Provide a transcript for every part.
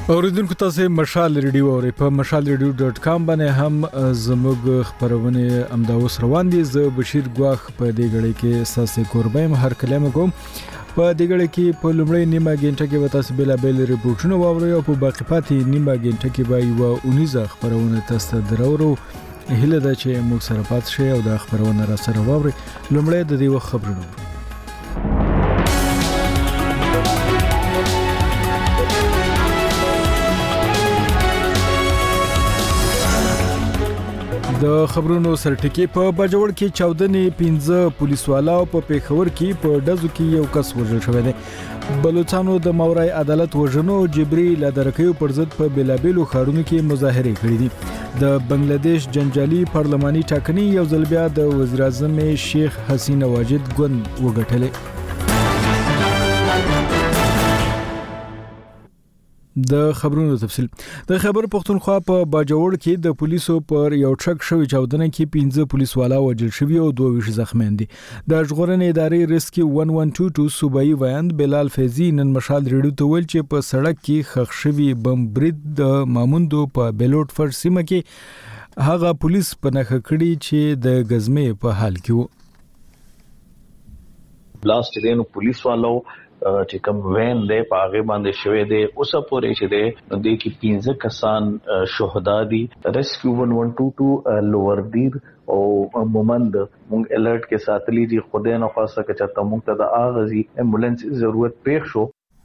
اوریدونکو تاسو مشال ریډیو اورئ په mashalradio.com باندې هم زموږ خبرونه امداوس روان دي. زه بشیر ګواخ په دې غړي کې اساسي قربایم هر کلمه کوم. په دې غړي کې په لومړی نیمه غنټه کې وتا سبیل بیل ریپورتونه واوري او په باقی پاتې نیمه غنټه کې به یو 19 خبرونه تاسو درورو. هله دا چې موږ سره پات شي او د خبرونه را سره واوري. لومړی د دې وخت خبرونه د خبرونو سرټکی په بجوړ کې 14 پولیسوالا او په پیښور کې په ډزو کې یو کس وژل شوی دی. بلوچستانو د ماورای عدالت وژنو جبري لادرکیو پر ضد په بلابلو خارونو کې مظاهره کړې دي. د بنگلاديش جنجالي پارلماني ټاکنې یو ځل بیا د وزیر اعظم شیخ حسینه واجد ګوند وګټلې. د خبرونو تفصیل د خبر پښتونخوا په باجوړ کې د پولیسو پر یو ټرک شوی چاودنه کې 15 پولیسوالا وژل شوی او 22 زخمیان دي. د ژغورنې ادارې ریسکیو 1122 صوبایي ویاند بلال فیضی نن مشال ریډیو ته ویل چې په سړک کې خښ شوی بم برید د ماموندو په بیلوټ فر سیمه کې هغه پولیس په نخښه کړي چې د غزمې په حال کې وو. بلاست دینو پولیسوالو چې کوم وین دی په هغه باندې شوې دی اوس پورې چې دی د کې 15 کسان شهدا دي. ریسکیو 1122 لوور دیر او مومند مونږ الرټ کې ساتلی دي. خدای نه خواسته چې موږ ته د اغازي امبولانس ضرورت پېښ شو.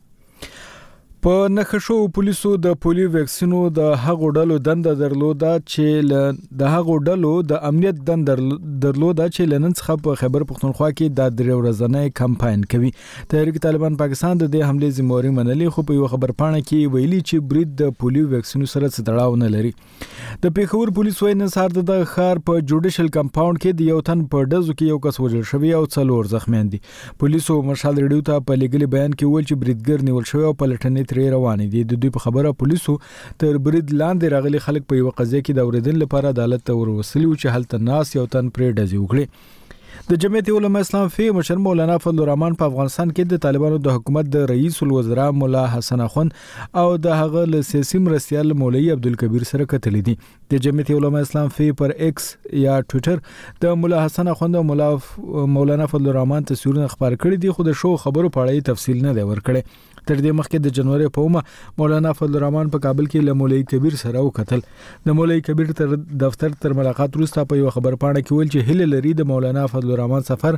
په نخښو پولیسو د پولیو ویکسینو د هغو ډلو دند درلوده چې د هغو ډلو د امنیت دند درلوده چې لنن څخه په خیبر پښتونخوا کې د درې ورځې کمپاین کوي. تحریک طالبان پاکستان د دې حمله ذمہواری منلي خو په یو خبرپاڼه کې ویلي چې برید د پولیو ویکسینو سره څه تړاو نه لري. د پیښور پولیس وایي نن سهار د ښار په جوډیشل کمپاوند کې د یو تن په ډزو کې یو کس وژل شوی او 4 زخمیان دي. پولیسو مشال ریډیو ته په لګلي بیان کې ویل چې بریدګر نیول شوی او پلټنې روانې دي. د دوی په خبره پولیسو تر برید لاندې راغلي خلک په یو قضیه کې د اوریدل لپاره عدالت ته ورسلي او چې هلته ناس یو تن پرې ډزې وکړي. د جمعیت علماء اسلام فی مشر مولانا فضل الرحمن په افغانستان کې د طالبانو د حکومت د رئیس الوزرا مولا حسن اخوند او د هغه له سیاسي مرستیال مولوی عبدالکبیر سره کتلې دي. د جمعیت علماء اسلام فی پر ایکس یا ټوئیټر د مولا حسن اخوند او مولانا فضل الرحمن تصویرونه خبر کړي دي خو د شو خبرو په اړه تفصیل نه دی ورکړي. تر دې مخکې د جنوري په اومه مولانا فضل الرحمن په کابل کې له مولوی کبیر سره وکتل. د مولوی کبیر تر دفتر تر ملاقات وروسته په یو خبرپاڼه کې ویل چې هله لري د مولانا فضل الرحمن سفر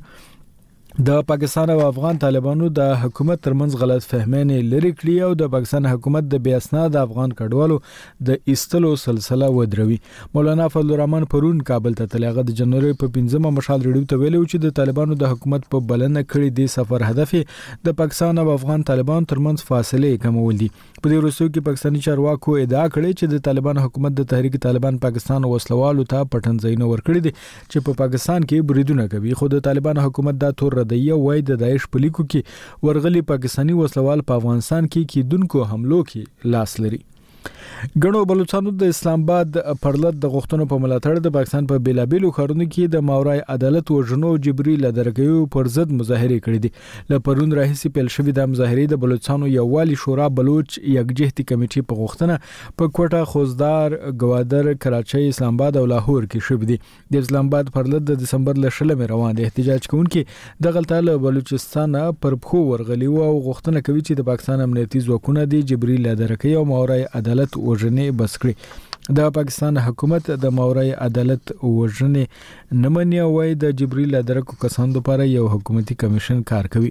د پاکستان او افغان طالبانو د حکومت ترمنځ غلط فهمونه لري کړی او د پاکستان حکومت د بیا اسناد افغان کډوالو د ایستلو سلسله ودروي. مولانا فضل الرحمن پرون کابل ته تلغه د جنوري په 15مه مشال ریډیو ته ویلو چې د طالبانو د حکومت په بلنه کړی دی سفر هدف د پاکستان او افغان طالبانو ترمنځ فاصله کمول دي. په دې وروستیو کې پاکستاني چارواکو ادعا کړې چې د طالبان حکومت د تحریک طالبان پاکستان وسلوالو ته پټن ځایونه ورکړي دي چې په پاکستان کې بریدونه کوي. خو د طالبان حکومت دا تور ردیه وای د داعش په لیکو کې ورغلي پاکستاني وسلوال په افغانستان کې کیدونکو حملو کې لاس لري. ګڼو بلوچستانو د اسلام آباد پرلط د غوښتنو په ملاتړ د پاکستان په بیلابلو خارونو کې د ماورای عدالت وژنو جبري لادرکیو پر ضد مظاهره کړې دي. له پرون راهیسې پیل شوې د مظاهرې د بلوچستانو یووالي شورا بلوچ یکجهتي کمیټې په غوښتنه په کوټه خوزدار ګوادر کراچۍ اسلام آباد او لاهور کې شوې دي. د اسلام آباد پرلط د دسمبر ل 16 روان دي. احتجاج کوونکي د غلطاله بلوچستان پر خو ورغلي او غوښتنه کوي چې د پاکستان امنیتي ځواکونه د جبري لادرکۍ او ماورای عدالت وژنې بس کړي. د پاکستان حکومت د ماورای عدالت وژنې نمنې وای د جبري لادرکو کسانو لپاره یو حکومتي کمیشن کار کوي.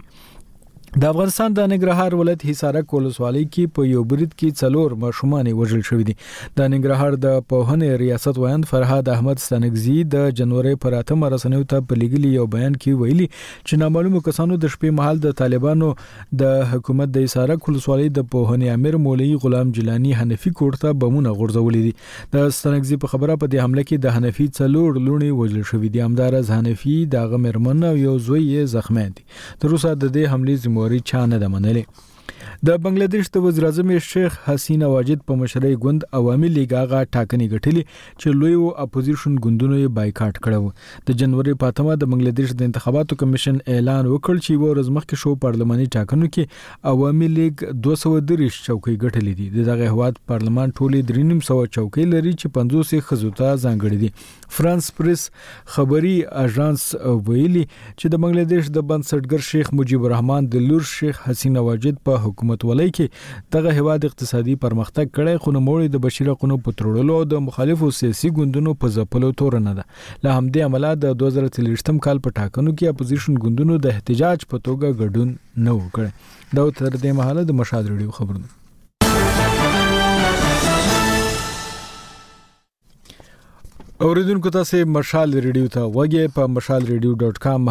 د افغانستان د ننګرهار ولایت حصارک ولسوالۍ کې په یو برید کې 4 ماشومان وژل شوی دي. د ننګرهار د پوهنې ریاست وایند فرهاد احمد ستانکزی د جنوري پر 8 رسنیو ته په لګلي یو بیان کې ویلي چې نامعلومو کسانو د شپې مهال د طالبانو د حکومت د حصارک ولسوالۍ د پوهنې امیر مولوی غلام جیلانی حنفي کوړه بمونه غورځولې دي. د ستانکزی په خبره په دې حمله کې د حنفي 4 لونی وژل شوی دي. همدارس حنفي د غمرمن او یو زوی زخمی دي. تر اوسه د دې حملې ذمہواری چا نه ده منلې. د بنگلاديش د وزیر اعظم شیخ حسینه واجد په مشرۍ ګوند عوامي لیگ هغه ټاکنې ګټلې چې لوی اپوزیشن ګوندونو یې بایکاټ کړو. د جنوري په 8 د بنگلاديش د انتخاباتو کمیشن اعلان وکړ چې ورځ مخکې شو پارلماني ټاکنو کې عوامي لیگ 230 چوکۍ ګټلې دي. دغه هواد پارلمان ټولې 300 چوکۍ لري چې 50 خزوته ځانګړي دي. فرانس پریس خبري اژانس ویلي چې د بنگلاديش د بنسټګر شیخ مجیب الرحمن د لور شیخ حسینه واجد په حکومت ولای کې دغه هواد اقتصادي پرمختګ کړي، خو نوموړي د بشیر حقونو په تړلو او د مخالفو سیاسي ګوندونو په ځپلو تور نه ده. له همدې عمله د 2023 کال په ټاکنو کې اپوزیشن ګوندونو د احتجاج په توګه ګډون نه وکړي. دا تر دې مهاله د مشهد ریډیو خبرونه. اوریدونکو تاسو مشال ریډیو ته وګورئ په mashalradio.com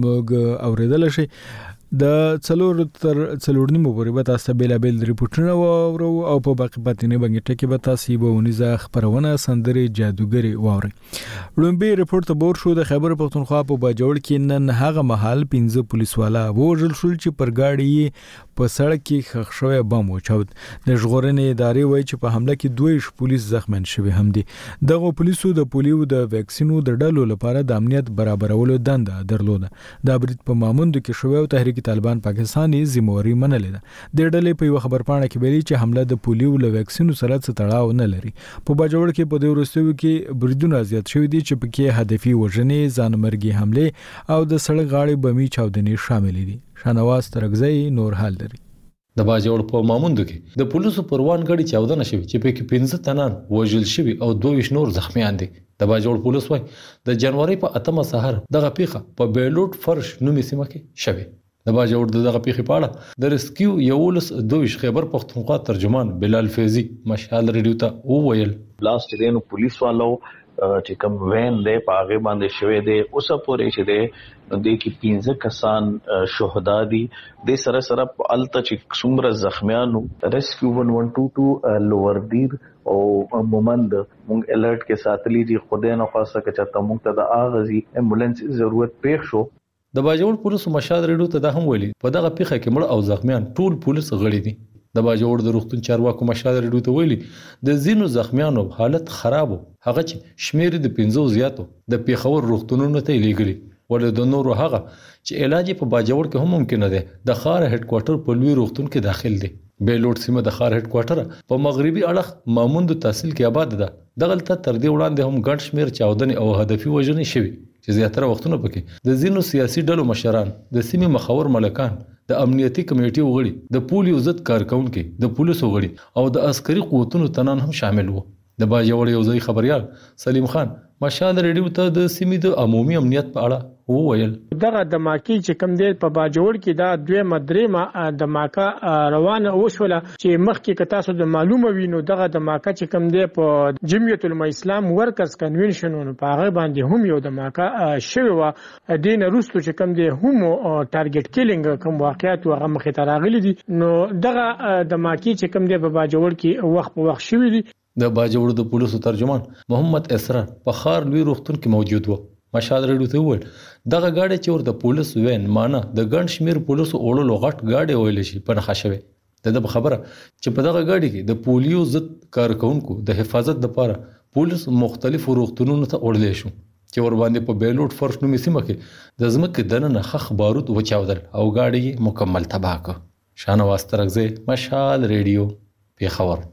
هم اوریدل شي. د څلور تر څلور نیمو پورې به تاسو بیلابل ریپورتونه واورو او په باقي پاتینه بنګټه کې به تاسو به ونیزه خبرونه سندري جادوګری واوري. لومبي ریپورت بور شو د خیبر پختونخوا په باجوړ کې نن هغه محل 15 پولیس والا وژل شول چې پر گاډي په سړک کې خښ شوی بم وچود. د ژغورنې ادارې وایي چې په حمله کې 2 پولیس زخمین شوي هم دي. دغه پولیسو د پولیو د ویکسینو د ډلو لپاره د امنیت برابرولو دنده درلوده. د برید په ماموند کې شوی او تحریک طالبان پاکستاني ذمہواری منلې ده. د ډلې په یو خبر پاڼه کې ویلي چې حمله د پولیو له ویکسینو سره څه تړاو نه لري. په باجوړ کې په دې وروستیو کې بریدونه زیات شوي دي چې پکې هدفي وژنې، ځانمرګي حمله او د سړک غاړې بمي چاودنې شامل دي. شانواز ترغزی نور حال لري. د باجوړ په ماموند کې د پولیسو پروان غړي چاودنه شوی چې پکې 15 تنان وژل شوی او 22 نور زخمیان دي. د باجوړ پولیس وايي د جنوري په 8 سحر دغه پیښه په بیلوټ فرش نومي سیمه کې شوی. د باجوړ دغه پیښې په اړه د ریسکیو یولس دویش خیبر پختونخوا ترجمان بلال فیضی مشال ریډیو ته وویل لاست دینو پولیس والو چې کوم وین دی پاغه باندې شوی دی اوس پورې چې دی د کی 15 کسان شهدا دي. د سره سره الته چې څومره زخمیانو ریسکیو 1122 لووردیر او مومند مونږ الرټ کې ساتلی دي. خدای نه خواسته چې ته مونږ ته د اغازي امبولانس ضرورت پېښ شو. د باجوړ پولیس مشهد ریډیو ته دا هم ویلي په دغه پیښه کې مړ او زخمیان ټول پولیس غړي دي. د باجوړ د روغتون چارواکو مشهد ریډیو ته ویلي د زینو زخمیانو حالت خراب هغه چې شمیر د 15 زیاتو د پیښور روغتونونو ته لیږلي ولې د نورو هغه چې علاج په باجوړ کې هم ممکن ده د خار هډ کوارټر په لوی روغتون کې داخل دي. بیلوټ سیمه د خار هډ کوارټر په مغربي اړخ ماموند تحصیل کې آباد ده. دغلته تر دې وړاندې هم ګڼ شمیر چاودنې او هدفي وژنې شوي چې زیاتره وختونه پکې د زینو سیاسي ډلو مشران، د سیمې مخور ملکان، د امنیتي کمیټې وغړي، د پولیو ضد کارکونکو، د پولیسو وغړي او د عسکري قوتونو تنان هم شامل وو. د باجوړ یو ځای خبريال سلیم خان مشال ریډیو ته د سیمې د عمومي امنیت په اړه وویل دغه د ماکی چې کم دی په باجوړ کې دا دوه مدرمه د ماکا روانه وشوله چې مخکې ک تاسو د معلومه وینو دغه د ماکا چې کم دی په جمعیت العلماء اسلام ورکرز کنونشنونو په هغه باندې هم یو د ماکا شوی و دین روستو چې کم دی هم ټارګټ کیلینګ کوم واقعیت هغه مخې ته راغلي دي. نو دغه د ماکی چې کم دی په باجوړ کې وخت په وخت شوی دي. د باجوړ د پولیسو ترجمان محمد اسرار په خار لوی روغتون کې موجود و. مشهد ریډیو ته وویل دغه گاډي چې ورته پولیس وین مانه د ګڼ شمیر پولیسو اورلو غټ گاډي ویل شي په نخښه شوی. د خبره چې په دغه گاډي کې د پولیو ضد کارکونکو د حفاظت لپاره پولیس مختلفو روغتونونو ته وړل شو چې ور باندې په بیلوټ فرش نومي سیمه کې د ځمکې دننه خخ بارود وچاودل او گاډي مکمل تباہ کړ. شانواز ترغزی مشال ریډیو پیښور.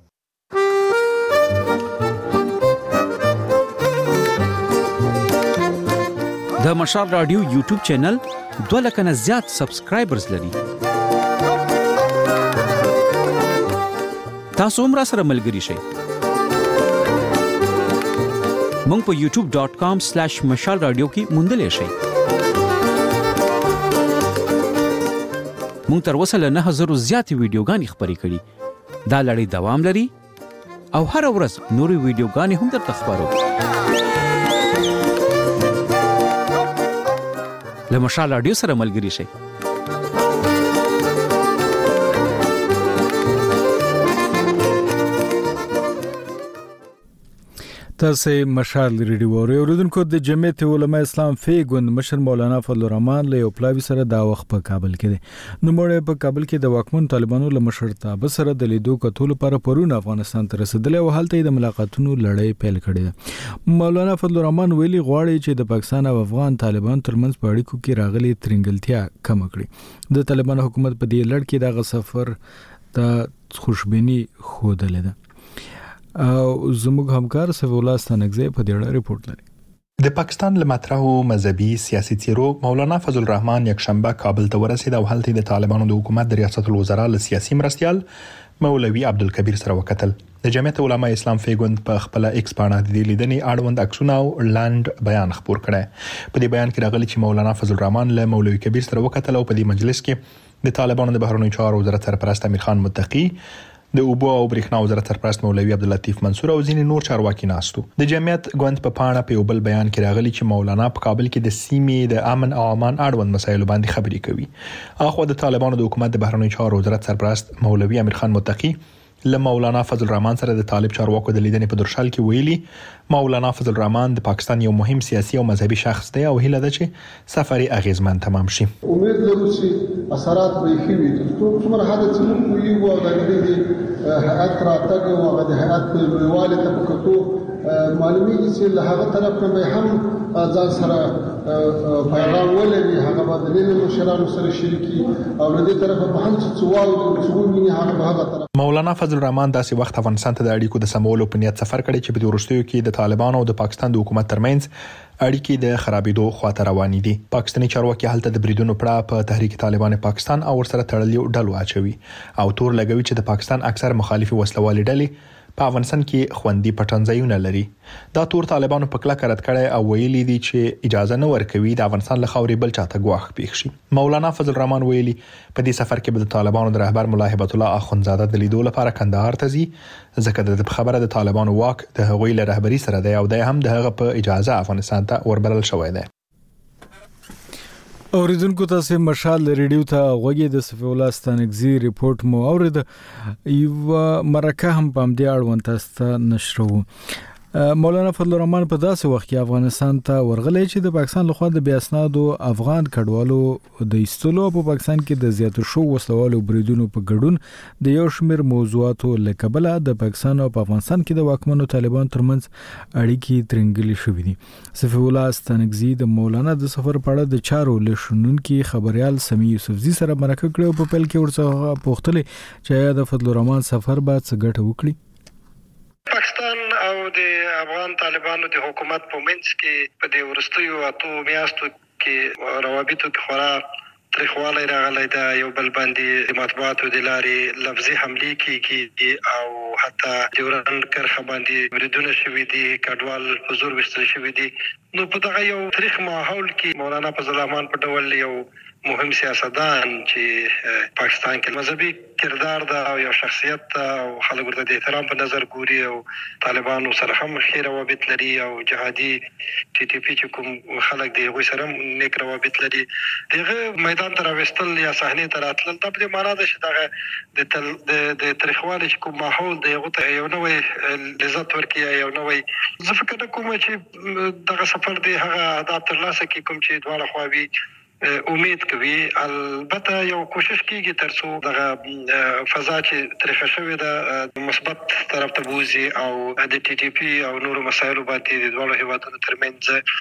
د مشال رادیو یوټیوب چینل 2 لک نه زیات سبسکرایبرز لري. تاسو هم را سره ملګري شئ. مونږ په youtube.com/mashalradio کې موندلی شئ. مونږ تر اوسه له 9000 زیاتې ویډیوګانې خپرې کړي. دا لړۍ دوام لري او هر ورځ نورې ویډیوګانې هم درته خپرو. له مشال رادیو سره ملګري شئ. تاسو مشال ریډیو اوریدونکو د جمعیت علماء اسلام فی ګوند مشر مولانا فضل الرحمن له پلاوی سره دا وخت په کابل کې دی نو مړ په کابل کې د واکمن طالبانو له مشرتابه سره د لیدو کتل لپاره پرون افغانستان ته رسیدل او حالت د ملاقاتونو لړۍ پیل کړې مولانا فضل الرحمن ویلي غواړي چې د پاکستان او افغان طالبان ترمنځ په اړیکو کې راغلي ترنګلتیا کم کړي د طالبان حکومت په دې لړ کې د سفر د خوشبینی خوده ده او زموږ همکار سیف الله ستانکزی په دې اړه ریپورت لري د پاکستان له مطرحو مذهبي سیاسي تیرو مولانا فضل الرحمن یک شنبه کابل ته ورسید او هلته د طالبانو د حکومت د ریاست الوزرا له سیاسي مرستيال مولوي عبدالکبیر سره وکتل د جمعیت علماء اسلام فی ګوند په خپل ایکس باندې د لیدنې اړوند عکسونه او لاند بیان خبر کړي په دې بیان کې راغلي چې مولانا فضل الرحمن له مولوي کبیر سره وکتل او په دې مجلس کې د طالبانو د بهرنیو چارو وزارت سرپرست امیر خان متقی د اوبو او برېښنا وزارت سرپرست مولوي عبداللطیف منصور او ځینې نور چارواکي ناستو د جمعیت ګوند په پاڼه په بل بیان کې راغلي چې مولانا په کابل کې د سیمې د امن او امان اړوند مسایلو باندې خبرې کوي اخو د طالبانو د حکومت د بهرنیو چارو وزارت سرپرست مولوي امیر خان متقی له مولانا فضل الرحمن سره د طالب چارواکو د لیدنې په درشل کې ویلي مولانا فضل الرحمن د پاکستان یو مهم سیاسي او مذهبي شخص دی او هیله ده چې سفر اغیزمن تمام شي امید لرو چې اثرات به ښه وي څومره حد چې موږ یو او د دې هیئت راتګ او د هیئت لویواله ته پکتو معلومیږي چې له هغه طرف نه به هم ځان سره پیغام ولري هغه باندې له مشرانو سره شریکي او له دې طرف په هم څوال څو مینه هغه طرف مولانا فضل الرحمن داسې وخت افغانستان ته د اړیکو د سمولو په نیت سفر کړی چې په وروستیو کې د طالبانو او د پاکستان د حکومت ترمنځ اړیکې د خرابېدو خواته روانې دي پاکستاني چارواکي هلته د بریدونو پړه په تحریک طالبان پاکستان او ورسره تړلې ډلو اچوي او تور لګوي چې د پاکستان اکثر مخالفي وسلوالې ډلې په افغانستان کې خوندي پټنځایونه لري دا تور طالبانو په کلکه رد کړي او ویلي دي چې اجازه نه ورکوي د افغانستان له خاورې بل چاته ګواښ پیښ شي مولانا فضل الرحمن ویلي په دې سفر کې د طالبانو د رهبر مولا هبت الله اخوندزاده د لیدو لپاره کندهار ته ځي ځکه د خبره د طالبانو واک د هغوی له رهبری سره دی او د هم د هغه په اجازه افغانستان ته وربلل شوی دی اوریدونکو تاسو مشال ریډیو ته غوږی د سیف الله ستانکزی ریپورت مو اورید یو مرکه هم په دې اړوند تاسو ته نشرو مولانا فضل الرحمن په داسې وخت کې افغانستان ته ورغلی چې د پاکستان لخوا د بیا اسنادو افغان کډوالو د ایستلو په پاکستان کې د زیاتو شو وسلوالو بریدونو په ګډون د یو شمېر موضوعاتو لکبله د پاکستان او افغانستان کې د واکمنو طالبان ترمنځ اړیکې ترنګلې شوې دي سیف الله ستانکزی د مولانا د سفر په اړه د چارو لشنونکو خبريال سمی یوسفزی سره مرکه کړو په پیل کې ورڅخه پوښتنه چې د فضل الرحمن سفر بعد څه ګټه وکړي پاکستان او د افغان طالبانو د حکومت په منځ کې په دې ورستیو اتو میاشتو کې روابطو کې خورا تریخوالی راغلی دا یو بل باندې د مطبوعاتو د لارې لفظي حملې کیږي او حتی د ورن کرخه باندې بریدونه شوي دي کډوال په زور وستل شوي دي نو په دغه یو تاریخ ماحول کې مولانا فضل الرحمن په ډول یو مهم سیاستدان چې پاکستان کې مذهبي کردار دا او یو شخصیت او خلک ورته د احترام په نظر ګوري او طالبانو سره هم ښه روابط لري او جهادي ټي ټي پی چې کوم خلک دی غوي سره نیک روابط لري دغه میدان ته راوستل یا صحنه ته راتلل د دې معنا ده چې دغه د تاریخوالي چې کوم ماحول دی هغه ته یو نوې لذت ورکړي یو نوې زه فکر کوم چې دغه سفر دی هغه اهداف ترلاسه کوي کوم چې دواړه خواوي امید کوي البته یو کوشش کیږي ترڅو دغه فضا چې طرحه شوې ده مثبت طرف ته بوزي او د ټي ټي پی او نورو مسایلو باندې د ډول هیوادونو ترمنځ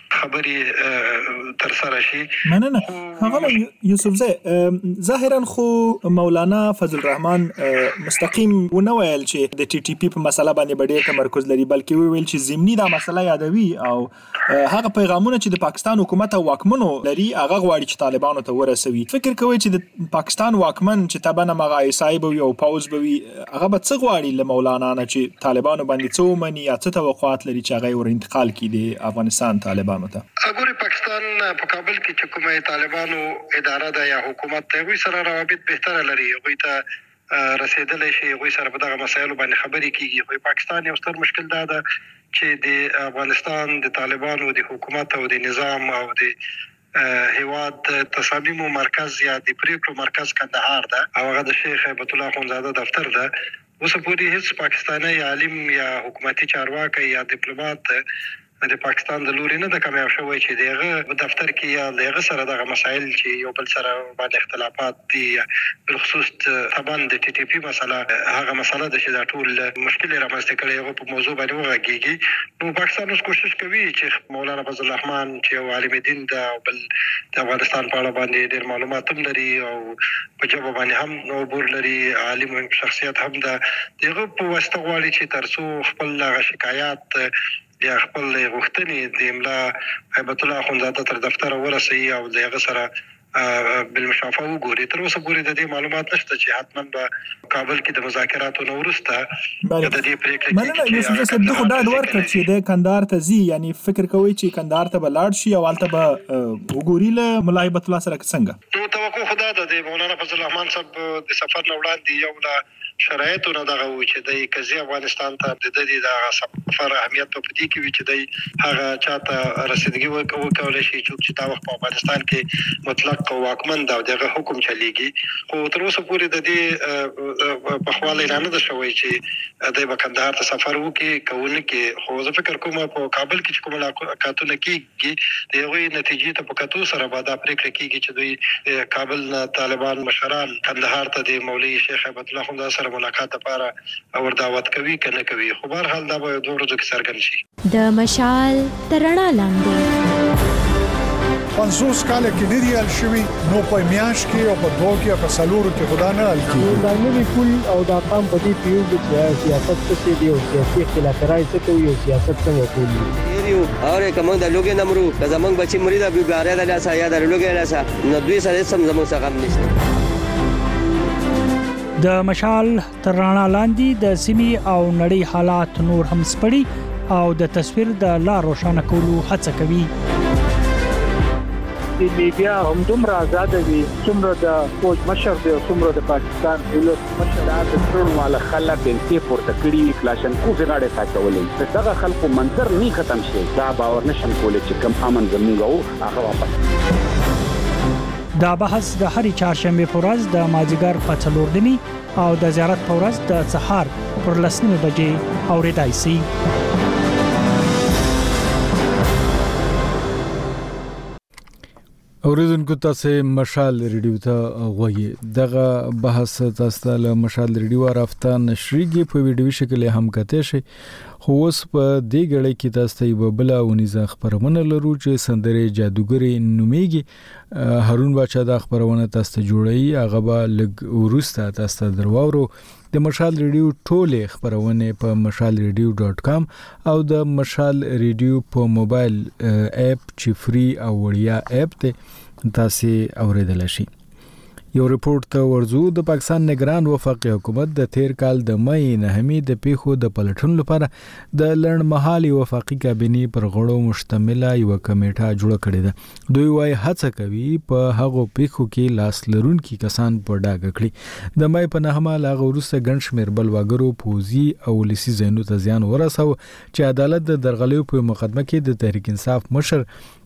خبري تر سره شي مننه هغه یوسفزی ظاهرا خو مولانا فضل الرحمن مستقیم ونه ویل چې د ټي ټي پی په مسله باندې ډېر تمرکز لري بلکې ویل چې ضمني دا مسله یادوي او هغه پیغامونه چې د پاکستان حکومت او واکمنو لري هغه غواړي چې طالبانو ته ورسوي فکر کوي چې د پاکستان واکمن چې تبنه مغای صاحب او پاوز بوي هغه به څه غواړي له مولانا نه چې طالبانو باندې څو منی یا څه توقعات لري چې هغه ور انتقال کړي افغانستان طالبانو ته اګوره پاکستان په کابل کې چې کومه طالبانو اداره ده یا حکومت ته وي سره روابط بهتره لري وي ته رسیدلې شي وي سره په دغه مسایلو باندې خبرې کیږي خو پاکستان یو ستر مشکل ده چې د افغانستان د طالبانو د حکومت او د نظام او د هیواد تصامیم مرکز یا د پریکړو مرکز کندهار ده او هغه د شیخ هبت الله اخوندزاده دفتر ده اوس پورې هیڅ پاکستاني عالم یا حکومتي چارواکي یا ډیپلوماټ د پاکستان د لوري نه د کامیاب شوی چې دغه دفتر کې یا دغه سره دغه مسایل چې یو بل سره باندې اختلافات دي بل خصوص طبعا د ټي ټي پی مسله هغه مسله د چې دا ټول مشکل رامنځته کړي هغه په موضوع باندې وغږیږي نو پاکستان اوس کوشش کوي چې مولانا فضل الرحمن چې یو عالم دین دا بل د افغانستان په اړه باندې ډېر معلومات هم لري او په جواب باندې هم عبور لري عالم شخصیت هم دا دغه په واسطه غواړي چې ترڅو خپل شکایات یا خپل غوښتنې د املا هیبت الله اخوندزاده تر دفتر ورسوي او دغه سره بالمشافه وګوري. تر اوسه پورې د دې معلومات نشته چې حتما به کابل کې د مذاکراتو نو وروسته د دې پریکړې مننه یوسف صاحب دغه ډاډ ورکړ چې د کندهار ته ځي یعنی فکر کوي چې کندهار ته بلاړ شي او البته به وګوري له ملا هیبت الله سره څنګه نو توقع خدا د مولانا فضل الرحمن صاحب د سفر نه وړاندې یو لا شرایطو نه دغه و چې د قضیه افغانستان ته د دې د سفر اهمیت په دې کې وی چې د هغه چاته رسیدګي وکولای شي چې تا وخت په افغانستان کې مطلق واکمن دا دغه حکم چلیږي خو تر اوسه پورې د دې په خواله اعلان نه شوی چې د کندهار ته سفر وکړي کوونه کې خو زه فکر کوم په کابل کې کوم ملاقاتونه کیږي د یوې نتیجې ته په کتو سره به دا پریکړه کیږي چې دوی کابل نه طالبان مشران کندهار ته د مولوی شیخ هیبت الله اخوندزاده سره ملاقات لپاره اور دعوت کوي کنه کوي خو بهر حال دا به دوه ورځې کې څرګند شي. د مشال ترڼا لاندې 50 کال کې ډیر یال شوی نو په میاش کې او په دوه کې په سلورو کې خدا نه حل کیږي دا نوی پول او دا قام په دې پیو چې سیاست څه دی او سیاسي اختلافات څه کوي او سیاست څنګه کوي یو اور کوم د لوګي نمرو که زمنګ بچی مریدا بیګاره د لاسه یا د لوګي لاسه نو دوی سره سم زموږ څخه هم نشته. د مشال ترڼا لاندې د سیمې او نړۍ حالات نور هم سپړي او د تصویر د لار روښانه کولو هڅه کوي. د میډیا هم دومره آزاد دي څومره د فوج مشر دی څومره د پاکستان دولت مشر د ټول مال خلک په پورته کړی کلاشن کو غاړه ساتولې دغه خلکو منظر نه ختم شي دا باور نشم کولای چې کم امن زموږ او هغه واپس. دا بحث د هرې چهارشنبه په ورځ د مازیګر په 4 او د زیارت په ورځ د سهار پر 10 بجې اوریدای شي. اوریدونکو تاسو مشال ریډیو ته غوږی دغه بحث تاسو له مشال ریډیو رافته نشریږي په ویډیو شکل هم کته شي خو اوس په دې غړې کې تاسو ته بل اونیزه خبرونه لرو چې سندره جادوګری نوميږي هارون بچا د خبرونه تاسو ته جوړي هغه به لګ ورسته تاسو ته درواورو. د مشال ریډیو ټوله خبرونه په mashalradio.com او د مشال ریډیو په موبایل اپ چې فری او وړیا اپ ته تاسو اوریدل شي. یو ریپورت ته ورزو د پاکستان نگران وفاقي حکومت د تیر کال د مې نهمي د پیښو د پلټون لپاره د لړمحالي وفاقي کابینې پر غړو مشتمله یو کمیټه جوړ کړې ده. دوی وايي هڅه کوي په هغو پیښو کې لاس لرونکي کسان په ډاګه کړي. د مې په نهمه لاغه ورسته ګڼ شمېر بلواګرو پوزي او لسی زینو ته زیان ورساو چې عدالت د درغلیو په مقدمه کې د تحریک انصاف مشر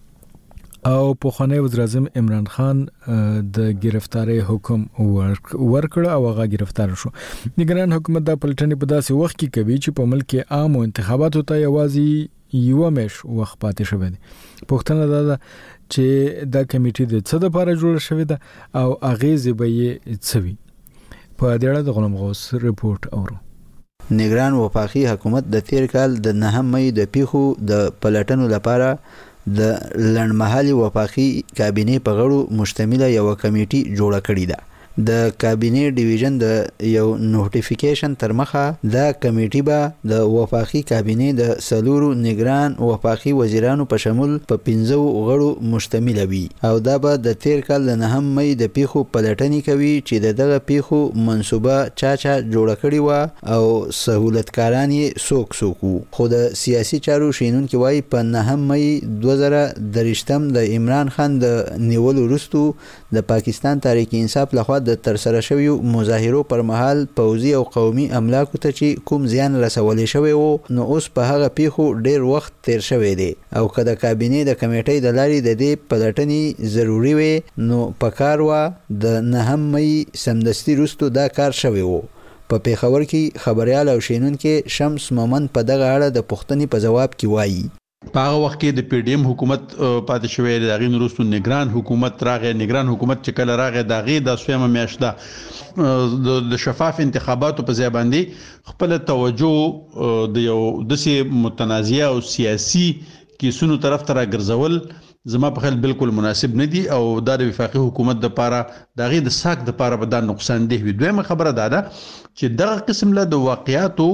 او پوخانه وزیر اعظم عمران خان د گرفتاری حکم ورکړ او هغه گرفتار شو. نگران حکومت د پلټنې په داسې وخت کې کوي چې په ملک کې عام انتخاباتو ته یوازې یو مش وخت پاتې شوی دی. پښتنه دا چې د کمیټې د څه د لپاره جوړ شوی دی او اغیزه به یې څوي. په دې اړه د غلام غوث ریپورت اورو. نگران وفاقي حکومت د تیر کال د 9 مې د پیښو د پلټنو لپاره د لړمحالي وفاقي کابینې په غړو مشتمله یو کمیټي جوړه کړې ده. د کابینې ډیویژن د یو نوټیفیکیشن تر مخه د کمیټي به د وفاقي کابینې د سلورو نگران وفاقي وزیرانو په شمول په 15 غړو مشتمل وي او دا به د تیر کال د 9 مې د پیښو پلټنې کوي چې دغه پیښو منسوبه چا جوړ کړی و او سہولتکاران یې څوک خو د سیاسي چارو شینونکو وايي په 9 مې 2023 د عمران خان د نیولو وروسته د پاکستان تحریک انصاف لخوا د ترسره شوی مظاهرو پر مهال پوځي او قومي املاکو ته چې کوم زیان رسولې شوی وو نو اوس په هغه پیښو ډیر وخت تیر شوی دی او کله کابینې د کمیټې د لارې د دې پلټنې ضروری وي نو پکار و د 9 مې سمدستي وروسته دا کار شوی وو په پیښور کې خبريال او شینونکو شمس مومن په دغه اړه د پوښتنې په جواب کې وایي په هغه وخت کې د پی ډی ایم حکومت پاتې شوی د غین روستو نگران حکومت راغی نگران حکومت چې کله راغی د غي د سویمه میاشته د شفاف انتخاباتو په ځای باندې خپل توجه د یو دسي متنازعه او سیاسي کیسونو طرف ته راګرځول زما په خیال بالکل مناسب نه دي او د وفاقي حکومت د لپاره د غي د ساک د لپاره به د نقصان دی دویمه خبره ده چې دغه قسم له د واقعیاتو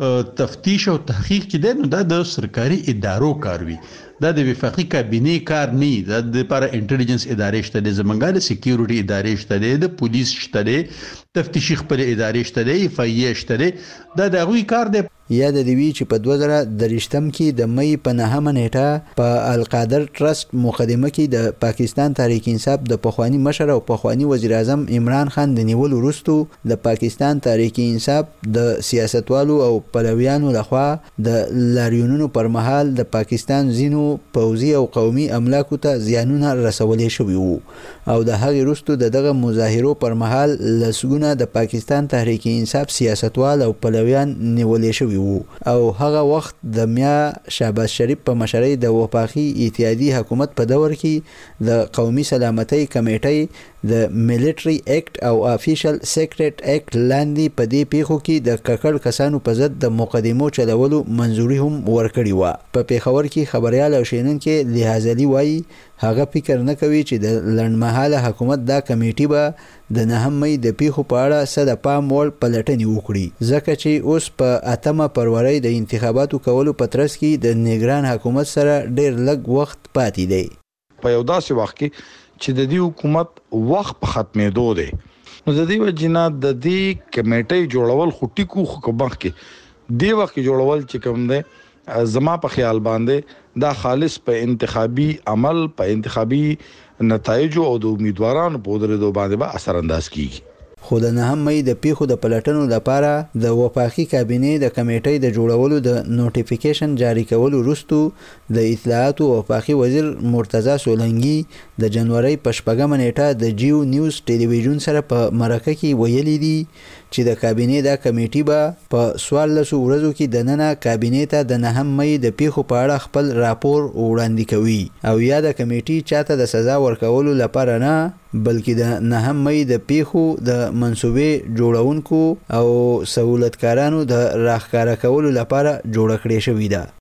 تفتیش او تحقیق چې دی نو د سرکاري ادارو کار وي د وفاقي کابینه کار نه د لپاره انټيليجنس ادارې شته د زمنګاله سکیورټي ادارې شته د پولیس شته تفتیشي خپل ادارې شته د FIA شته د غوي کار دی یا د دوی چې په 2023 کې د مې په 9 نیټه په القادر ټرست مقدمه کې د پاکستان تحریک انصاف د پخوانی مشر او پخوانی وزیر اعظم عمران خان د نیول وروسته د پاکستان تحریک انصاف د سیاستوالو او پلویانو لخوا د لاریونونو پر مهال د پاکستان زینو پوځي او قومي املاکو ته زیانونه رسولې شوي وو او د هغې وروسته دغه مظاهرو پر مهال لسګونه د پاکستان تحریک انصاف سیاستوال او پلویان نیولې شوي او هغه وخت د میا شهباز شریف په مشرۍ د وفاقي اتحادي حکومت په دور کې د قومي سلامتۍ کمیټې د ملټري اکټ او افیشل سیکریټ اکټ لاندې په دې پیښو کې د ککړ کسانو په ضد د مقدمو چلولو منځوري هم ورکړی و په پیښور کې خبريال او شینونکو لحاظلي وایي هغه فکر نه کوي چې د لړمحاله حکومت دا کمیټي به د 9 مې د پیښو په اړه صد پام وړ پلټنې وکړي ځکه چې اوس په 8 فروری د انتخاباتو کولو په ترڅ کې د نگران حکومت سره ډېر لږ وخت پاتې دی په یو داسې وخت کې چې د دې حکومت وخت په ختمېدو دی نو د دې وجنه د دې کمیټې جوړول خو ټیکو خو مخ کې دی وخت جوړول چې کوم دی زما په خیال باندې دا خالص په انتخابي عمل په انتخابي نتایج او د امیدوارانو په درېدو باندې به اثر انداز کیږي خو د 9 مې د پیښو د پلټنو لپاره د وفاقي کابینه د کمیټې د جوړولو د نوټیفیکیشن جاری کولو وروسته د اطلاعات او وفاقي وزیر مرتضی سولنګي د جنوري په 4 نیټه د جیو نیوز ټلویزیون سره په مرکه کې ویلي دي چې د کابینه د کمیټې به په 14 ورځو کې د نننه کابینه ته د 9 مې د پیښو په اړه خپل راپور وړاندې کوي او یا د کمیټې چاته د سزا ورکولو لپاره نه بلکې د 9 مې د پیښو د منسوبې جوړونکو او سہولتکارانو د راخکاره کولو لپاره جوړ کړې شوې ده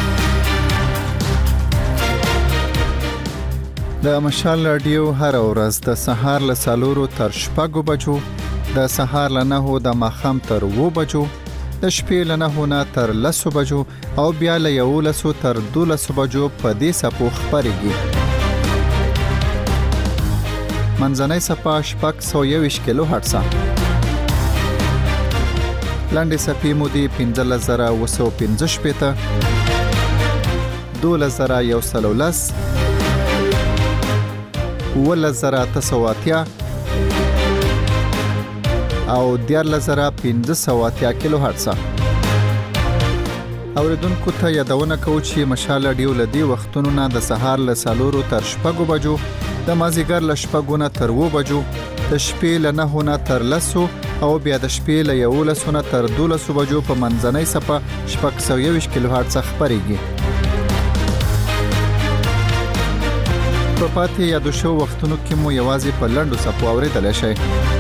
د مشال رادیو هر ورځ د سهار له 4 تر 6 بجو د سهار له 9 د ماخام تر 2 بجو د شپې له 9 نه تر 10 بجو او بیا له 11 تر 12 بجو په دې سپو خبريږي منځنۍ صفه 621 کیلو هرتز لاندې صفې مودي 15915 پته 2113 1980 او 14580 کیلو هرتز اوریدونکو ته یادونه کوم چې مشال رادیو لدی وختونو نه د سهار له 4 تر 6 بجو د مازیګر له 6 نه تر 2 بجو د شپې له 9 نه تر 10 او بیا د شپې له 11 نه تر 12 بجو په منځنۍ صفه 621 کیلو هرتز خبريږي په پاتې یادو شو وختونو کې مو یوازې په لنډو صفو اوریدل شي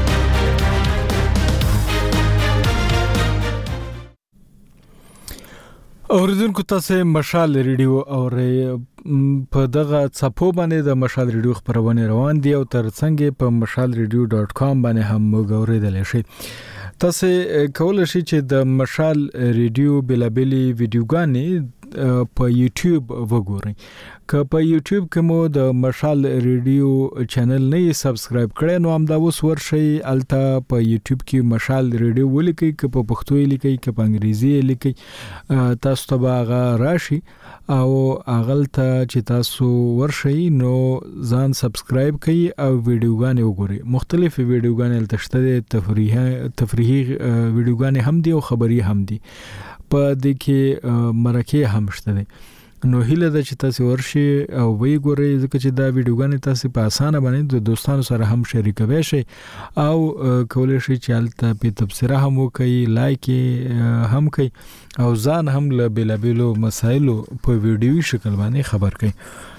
اوریدونکو تاسو مشال ریډیو او په دغه صفو باندې د مشال ریډیو خبرونه روان دي او ترڅنګ په mashalradio.com باندې هم موږ شي تاسو کولای شئ چې د مشال ریډیو بلابلی ویډیوګانې په یوټیوب وګورئ که په یوټیوب کې مو د مشال ریډیو چینل نه سبسکرایب کړئ نو هم دا اوس ورشي الته په یوټیوب کې مشال ریډیو ولیکئ که په پښتو لیکئ که په انګریزي لیکئ تاسو ته هغه راشي او اغلته چې تاسو ورشي نو ځان سبسکرایب کړئ او ویډیوګانې وګورئ مختلف ویډیوګانې تشته تفریحي ویډیوګانې هم دي او خبري هم دي په دې کې مرکه هم شته نو هیله ده چې تاسو ورشي او وی ګورئ ځکه چې دا ویډیوګانې تاسو په اسانه باندې د دوستانو سره هم شریکوي شي او کولای شي چې البته په تبصره هم وکړي لایک هم کوي او ځان هم له بلابلو مسایلو په ویډیوي شکل باندې خبر کوي.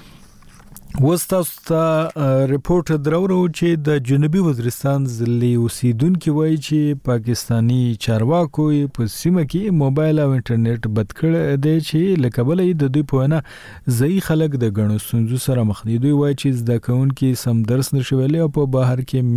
وستا ریپورت درورو چې د جنوبي وزیرستان ضلعي اوسیدونکو وایي چې پاکستانی چارواکو په سیمه کې موبایل او انټرنیټ بند کړی دی چې لکبل د دوی په وینا ځای خلک د غنو ستونزو سره مخ دي. دوی وایي چې زده کوونکي سم درس نشي ویلي او په بهر کې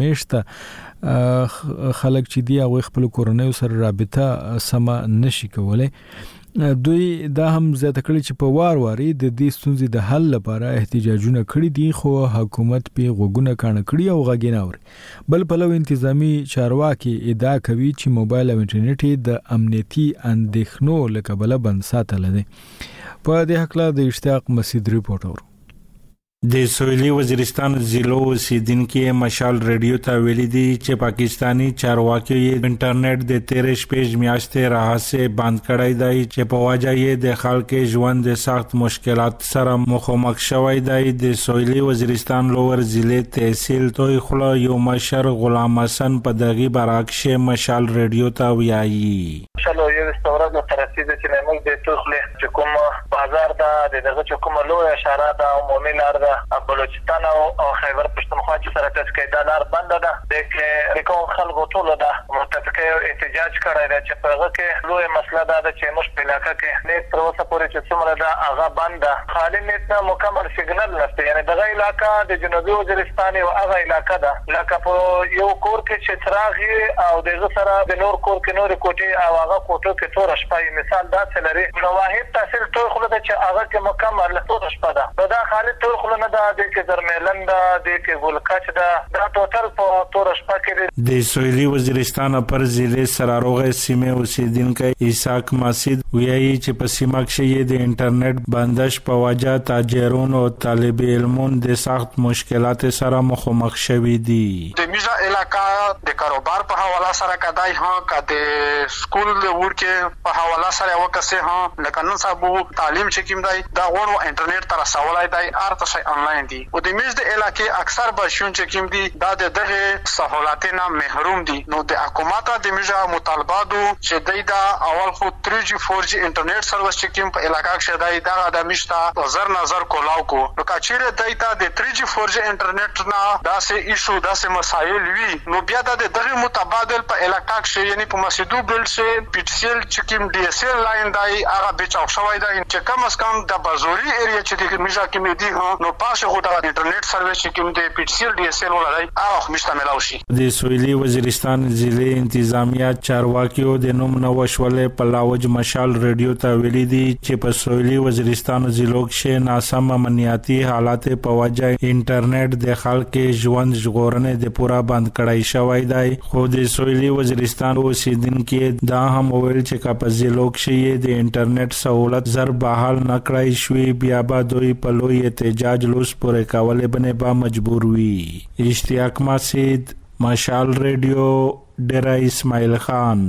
میشته خلک چې دی او خپل کورنۍ سره رابطه سم نشي کولای. دوی دا هم زیاته کړی چې په وار د دې ستونزې د حل لپاره احتجاجونه کړي دي خو حکومت په غوګونه کانه کړی او غاګینه اوري. بل په لو انتظامی چارواکي ادعا کوي چې موبایل او انټرنیټ د امنیتي اندېښنو لکبله بند ساتل دي. په دې حق له د اشتیاق مسعود ریپورت اورو. د سویلي وزیرستان ضلع اوسیدونکو مشال ریډیو ته ویلي دي چې پاکستانی چارواکي انټرنیټ د 13 شپږ میاشتې راهسه بند کړی دی چې په وجه یې د خلکو ژوند د سخت مشکلات سره مخامخ شوی دی. د سویلي وزیرستان لوور ضلع تحصیل توي خلا یو مشر غلام حسن په دغه برعکس مشال ریډیو ته ویایي شلو یو استوراد تر رسیدو چې موږ د توخله چې کوم بازار دا دغه چې کوم لوی اشاره دا عمومي لار ده بلوچستان او خیبر پښتونخوا چې سره تسکې دا لار بند ده د کوم خلکو ټول ده متفقه احتجاج کړی دی چې په هغه کې لوی مسله ده چې موږ په علاقې کې نه تر اوسه پورې چې څومره ده هغه بند ده خالي نت مکمل سیګنال نشته. یعنی دغه علاقې د جنوبي وزیرستان او هغه علاقې ده لکه په یو کور کې چې څراغ او دغه سره د نور کور کې نور کوټې او هغه کوټو کې تور شپه مثال دا څلري نو واحد تحصیل ټول خلک چې هغه کې مکمل تور شپه ده دا خالي ټول خلک نه ده د کې درملن ده د کې ګلکچ ده دا ټوټل په تور شپه کې د سویلي وزیرستان پر ضلع سراروغه سیمه اوسیدونکو اسحاق مسعود ویایي چې په سیمه کې د انټرنیټ بندش په وجه تاجرون او طالب علمون د سخت مشکلات سره مخامخ شوي دي. د میزا علاقې د کاروبار په حواله سره کدای ها کده سکول د ورکه په حواله سره وکسه ها لکه نن سبا تعلیم چې کوم دی دا غوړو انټرنیټ تر رسولای دی ارته شي انلاین دي او د میز د علاقې اکثر بشون چې کوم دي دا دغه سہولتونه محروم دي. نو د حکومت د میزا مطالباتو چې دا اول خو 3G 4G انټرنیټ سروس چې کوم په علاقې کې دا د میشته نظر کولاو کو نو کچېره دایته د 3G 4G انټرنیټ نه داسې ایشو داسې مسایل وی نو بیا د دغه متبادل په علاقې کې یعنی په مسجدو بل چې PTCL چې کوم DSL لاین دی هغه بچاو شوی دی چې کم از کم د بازوري ایریا چې د میزا کې دی نو پاسه خو د انټرنیټ سروس چې کوم د PTCL DSL ولای هغه مشتمل شي. د سویلي وزیرستان ضلع انتظامیه چارواکیو د نوم نوښولې په لاوج مشال ریډیو ته ویلي دي چې په سویلي وزیرستان ضلع کې ناسم امنیتي حالات په وجه انټرنیټ د خلکو ژوند ژغورنې د پورا بند کړای شوی دی. خو د سویلي وزیرستان اوسیدونکو دا هم ویل چې په ضلع کې د انټرنیټ سہولت زر بحال نکړای شوی بیا به دوی په لوی احتجاج لوس پورې کولې بنه با مجبور وي. اشتیاق مسعود مشال ریډیو ډیرا اسماعیل خان.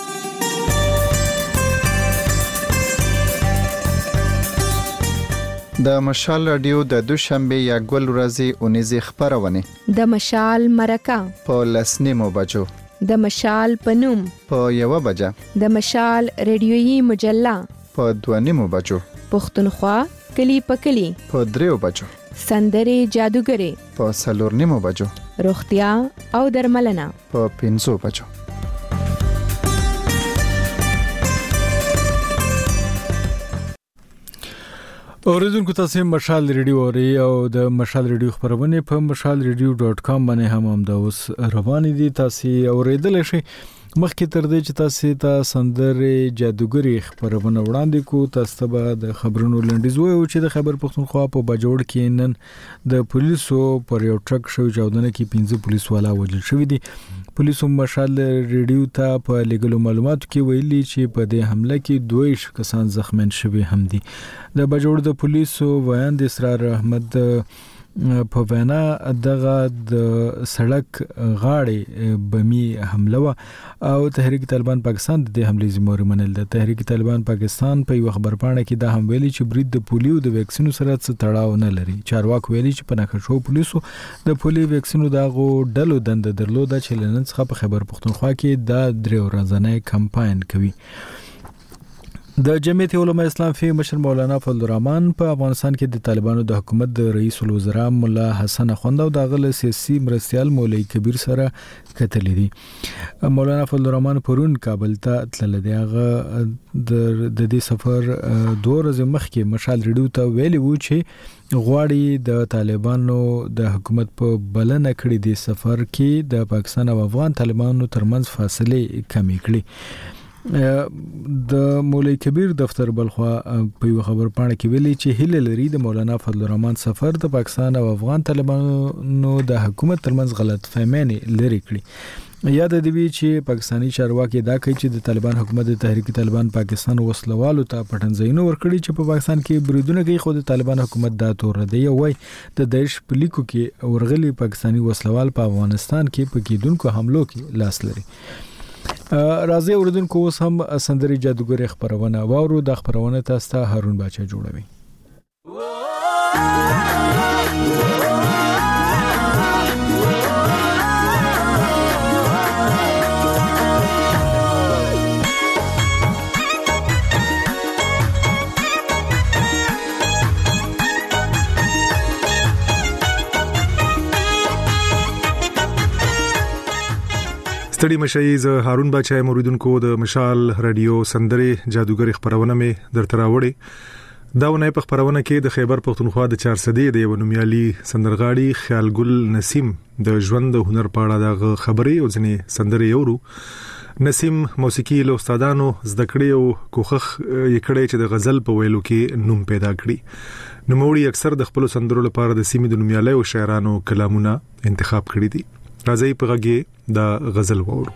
د مشال رادیو د دوشنبه یا ګل ورځې اونیزه خبرونه د مشال مرکه په لسنیمو بجو د مشال پنوم په یو بجه د مشال ریډیويي مجله په 2 بجو پښتونخوا کلی په کلی په 3 بجو سندري جادوګری په 4 بجو روغتیا او درملنه په 5 بجو. اوریدونکو تاسو مشال ریډیو اوري او د مشال ریډیو خبرونه په mashalradio.com باندې هم د اوس روان دي. تاسو اوریدل شئ مخکې تر دې چې تاسو ته سندري جادوګری خبرونه وړاندې کو تاسو به د خبرونو لنډیز وایو چې د خبر پښتونخوا په بجوړ کې نن د پولیسو پر یو ټرک شو چاودنه کې 15 پولیس والا وژل شوی دي. پولیسو مشال ریډیو ته په لګلو معلوماتو کې ویلي چې په دې حمله کې 2 کسان زخمین شوي هم دي. د بجوړ د پولیسو ویاند اسرار احمد په وینا دغه د سړک غاړې بمی حمله و او تحریک طالبان پاکستان د حملې ذمہ منل ده. تحریک طالبان پاکستان په یو خبرپاڼه کې دا هم ویلي چې برید د پولیو د ویکسینو سره څه تړاو نه لري. چارواکو ویلي چې په نخښو پولیسو د پولیو ویکسینو دغه ډلو دند درلوده چې لنن څخه په خیبر پختونخوا کې د 3 ورځې کمپاین کوي. د جمعیت علماء اسلام فی مشر مولانا فضل الرحمن په افغانستان کې د طالبانو د حکومت د رئیس الوزرا مولا حسن اخوند او د غل سیاسي مرستيال مولوی کبیر سره کتلې دي. مولانا فضل الرحمن پرون کابل ته تلل دی. هغه د دې سفر 2 ورځې مخکې مشال ریډیو ته ویلي وو چې غواړي د طالبانو د حکومت په بلنه کړې دي سفر کې د پاکستان او افغان طالبانو ترمنځ فاصله کمی کړي. د مولوی کبیر دفتر بلخوا په یو خبرپاڼه کې ویلي چې هله لري د مولانا فضل الرحمن سفر د پاکستان او افغان طالبانو د حکومت ترمنځ غلط فهمۍ لري کړي. یاد دی چې پاکستانی چارواکي دا کوي چې د طالبان حکومت د تحریک طالبان پاکستان وسلوالو ته پټنځینو ورکړي چې په پاکستان کې بریدونه کوي. خو د طالبان حکومت دا تور دی وای د دیش پلیکو کې ورغلي پاکستانی وسلوال په افغانستان کې په کېدونکو حملو کې لاس لري. راځي اوردونکو اوس هم سندري جادوګر خبرونه واورو. د خبرونه تاسو ته هارون باچا جوړوي. ستړي مشي ز هارون بچای موریدونکو د مشال رادیو سندري جادوګر خبرونه می درته راوړي. دا ونه په خبرونه کې د خیبر پختونخوا د 400 د یو نومیالي سندرغاړي خیال ګل نسیم د ژوند د هنر په اړه د خبري او ځنې سندري یورو. نسیم موسیقي له استادانو زده کړې او کوخخ یکړې چې د غزل په ویلو کې نوم پیدا کړی. نوموړي اکثر د خپل سندرو لپاره د سیمې د نومیالي او شاعرانو کلامونه انتخاب کړی دي. راځي په غږی دا غزل وورو.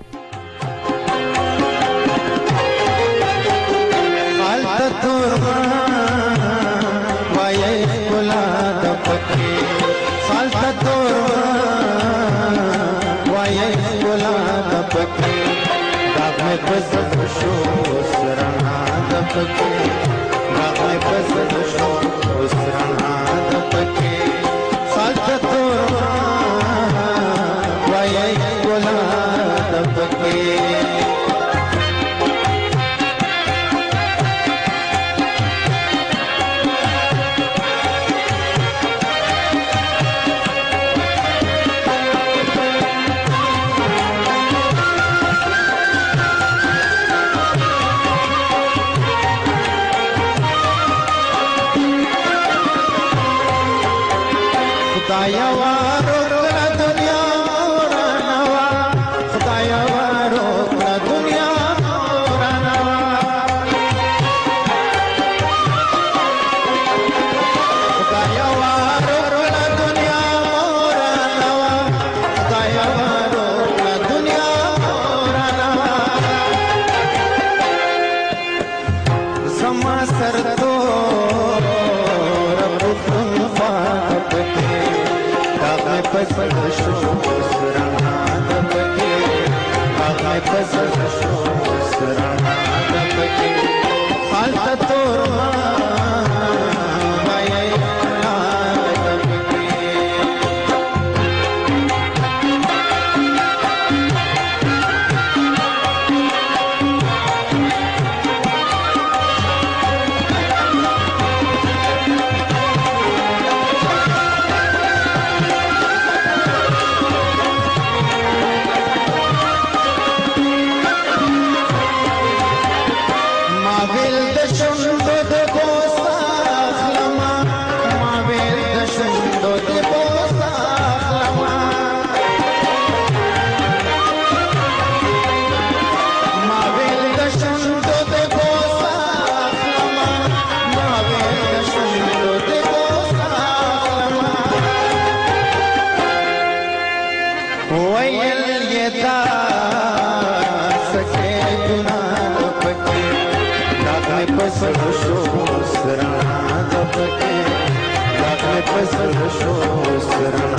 پسر شو سرنا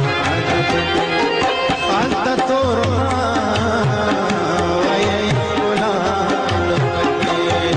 آلتا تورنا وای ګلان پکې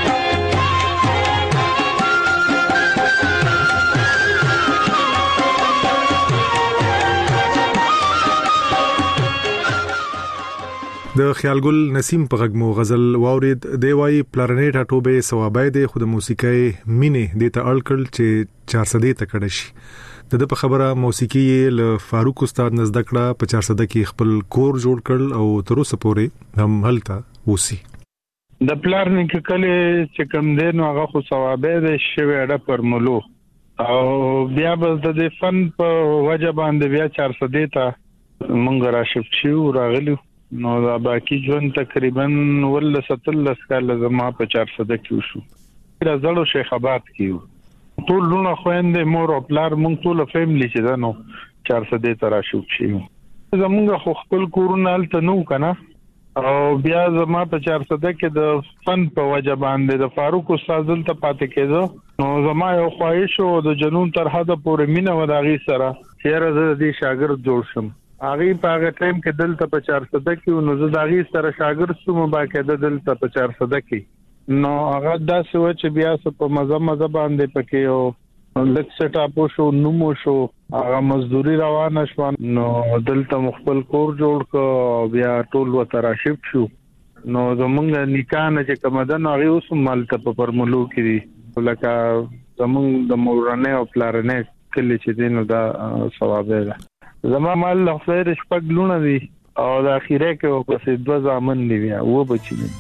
د خیالګل نسیم په غږ مو غزل واورید دی وای پلارنیټ اټوبه ثوابای دی خو د موسیقي مینه د ته الکل چې 400 ته کډه شي د په خبره موسیقي له فاروق استاد نزدکړه په 400 کې خپل کور جوړ کړل او تر اوسه پورې هم هلته وسی د پلارنیټ کله چې کوم دین هغه خو ثوابای دی شوی اډه پر ملو او بیا بس د فن په وجه باندې بیا 400 ته مونږ راشف شو راغلو نو دا باقی ژوند تقریبا ول 17 کال زما په 400 کې شو راځلو شیخ آباد کې ټول لونه خويندې مور او پلار مونږ ټول فیملی چې دا نو 400 ته راشو شي زمونږ خو خپل کورونه الته نو کنه او بیا زما په 400 کې د فن په وجه باندې د فاروق استاد ته پاتې کېدو نو زما یو خواهش او د جنون تر حد پورې مینه وداغي سره چیرې زه د شاګرد جوړ شم هغه په هغه ټایم کې دلته په 400 کې نو زه داغي سره شاګرد شوم باقاعده دلته په 400 کې نو هغه داسې و چې بیا څه په مزه باندې پکې او لکه سټ اپ شو نو شو هغه مزدوري روانه شو نو دلته مخبل کور جوړ کو بیا ټول وته راشف شو نو زمونږ نکاح نه چې کومدن هغه اوس مالته په پرملو کې لکه زمونږ د مورانه او پلارنه کلی چې دینو دا ثواب ده زما مال خیر شپږ لونه دي او د اخیره کې په 2 ځامن دی بیا و بچی دي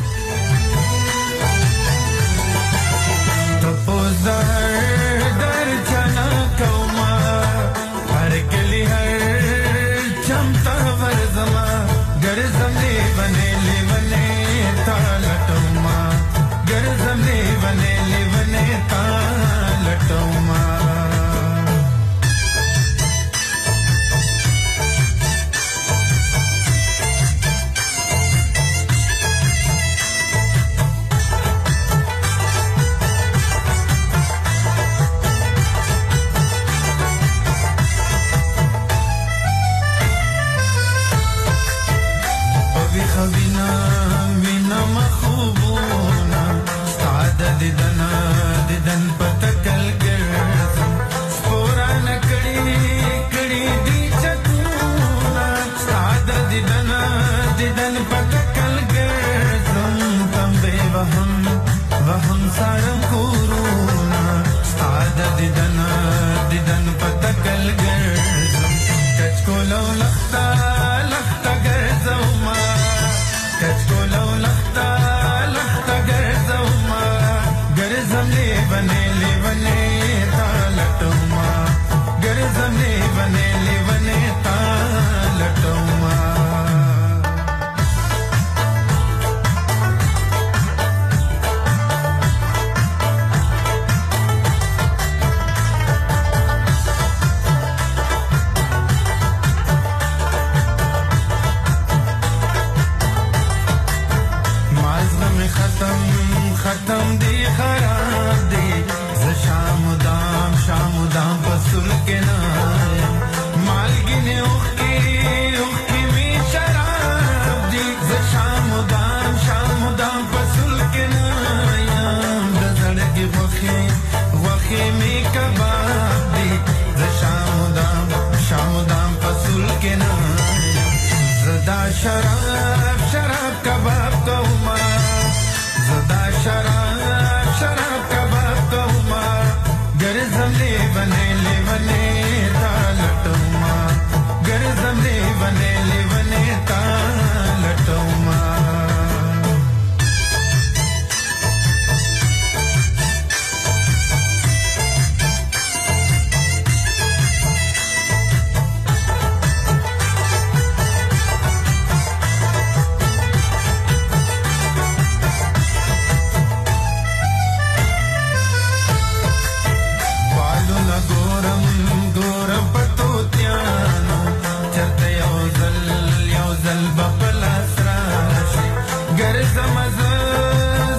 تپوزر در چنا کوما هر کلی هر چمتا ورزما ګرځم لیونه تا لټوما ګرځم لیونه تا لټوما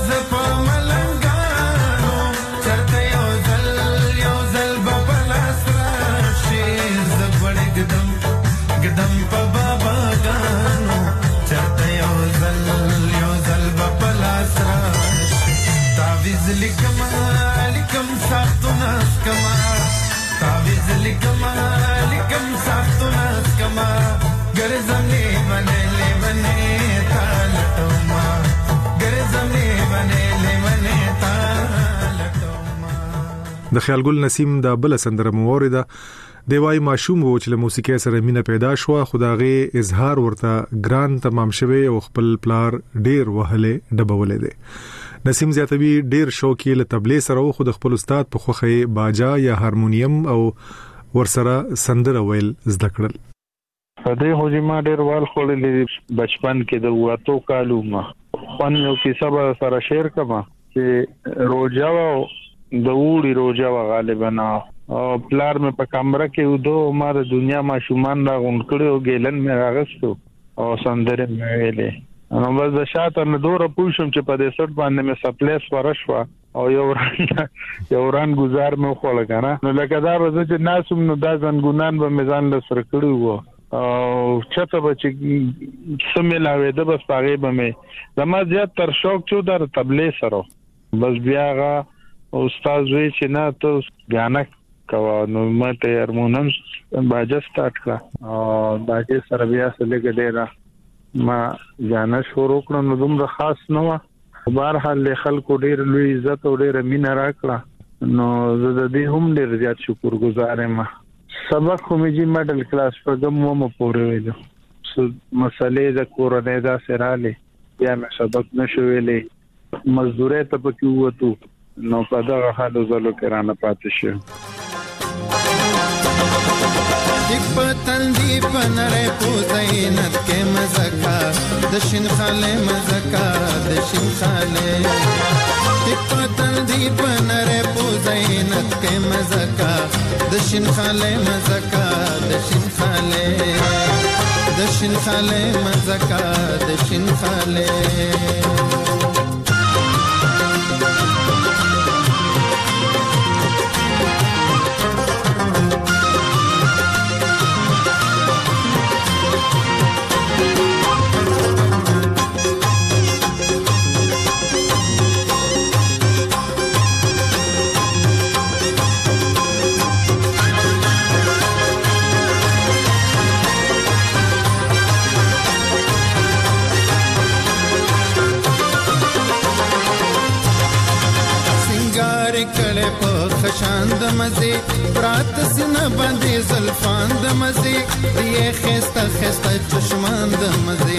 Last تعویز لکم ساختونه کما تعویز لکم ساختونه کما ګرځم لیمنه تالټوما ګرځم لیمنه تالټوما. د خیالګل نسیم د بل سندره مورده دی وای ماشوم و چې له موسیقي سره مینه پیدا شو، خداغه اظهار ورته ګران تمام شوه او خپل پلار ډیر وهله ډبولې دی. نسیم زیاتوی ډیر شوقي له تبلې سره او خود خپل استاد په خوخه باجا یا هارمونیم او ورسره سندره ویل زده کړل. په دې هوجي ما ډیر وال خولې بچپن کې د واتو کالو ما خون یو کیسه به سره شیر کما چې روجا د وړي روجا غالبا او پلار مې په کمره کې ودو ما د دنیا ما شومان را غون کړو ګیلن مې راغستو او سندره مې ویلې نو بس د شاته نه دوره پوښم چې په دې سټ باندې مې سپلیس ورشوا او یو ران گزار مې خو لګا نو لکه دا ورځ چې ناسوم نو دا ځنګونان به میزان لسر کړو او چته به چې سملاوي د بس پاغه به مې زما زیات تر شوق چو در تبلې سره بس بیاغه استاد وی چې نه ته غانا کوا نو مته هارمونیم باجا سٹارټ کړه او باجا سره بیا سره ګډه ما غانا شروع کړم نو دومره خاص نه و بهر حال خلکو ډیر لوی عزت او ډیر مینه راکړه نو زه د دې هم ډیر زیات شکر گزار یم. سبق خو مې جی مډل کلاس پرګم مو پورې ویلو مسلې د کورنۍ دا سراله بیا مې سبق نشو ویلې مزدوري ته پکې وته نو په دغه حالو زلو کې رانه پاتې شو. پتن دی پنره پوزینت کې مزکا د شین خاله مزکا د شین خاله پتن دی پنره پوزینت کې مزکا د شین خاله مزکا د شین خاله د شین خاله مزکا د شین خاله. خشاند مزه برات سینه باندې زلفان د مزه دی خسته خسته چشمان د مزه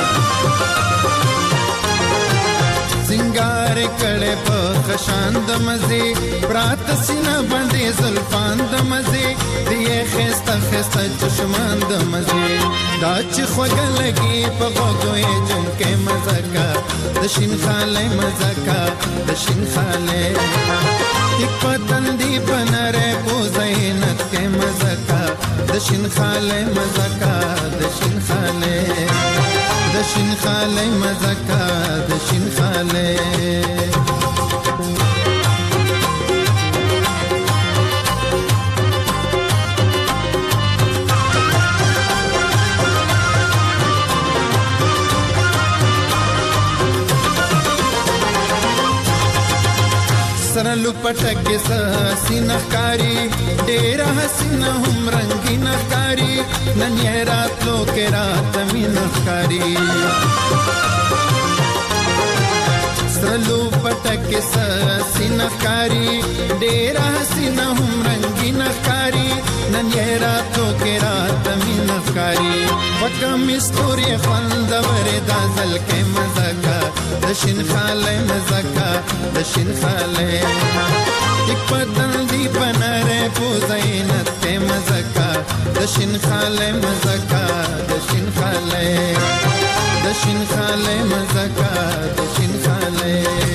سنگار کړه په خشاند مزه برات سینه باندې زلفان د مزه دی خسته خسته چشمان د مزه دا چې خوګه لګي په غوګوي جن کې مزکا د شین خاله مزکا د شین خاله یک پتن دی بنره پوزینت کې مزکا د شین خاله مزکا د شین خاله د شین خاله مزکا د شین خاله. سرلو پټکه سینه کاری ډیر حسینه هم رنگینه کاری نن یې راتلو کې رات مینه کاری سرلو پټکه سینه کاری ډیر حسینه هم رنگینه کاری نن یې راتلو کې رات مینه کاری وکم استوري خوند وردا زل کې مزکا د شین خاله مزکا د شین خاله یک پتن دی بنره پوزینت کې مزکا د شین خاله مزکا د شین خاله د شین خاله مزکا د شین خاله.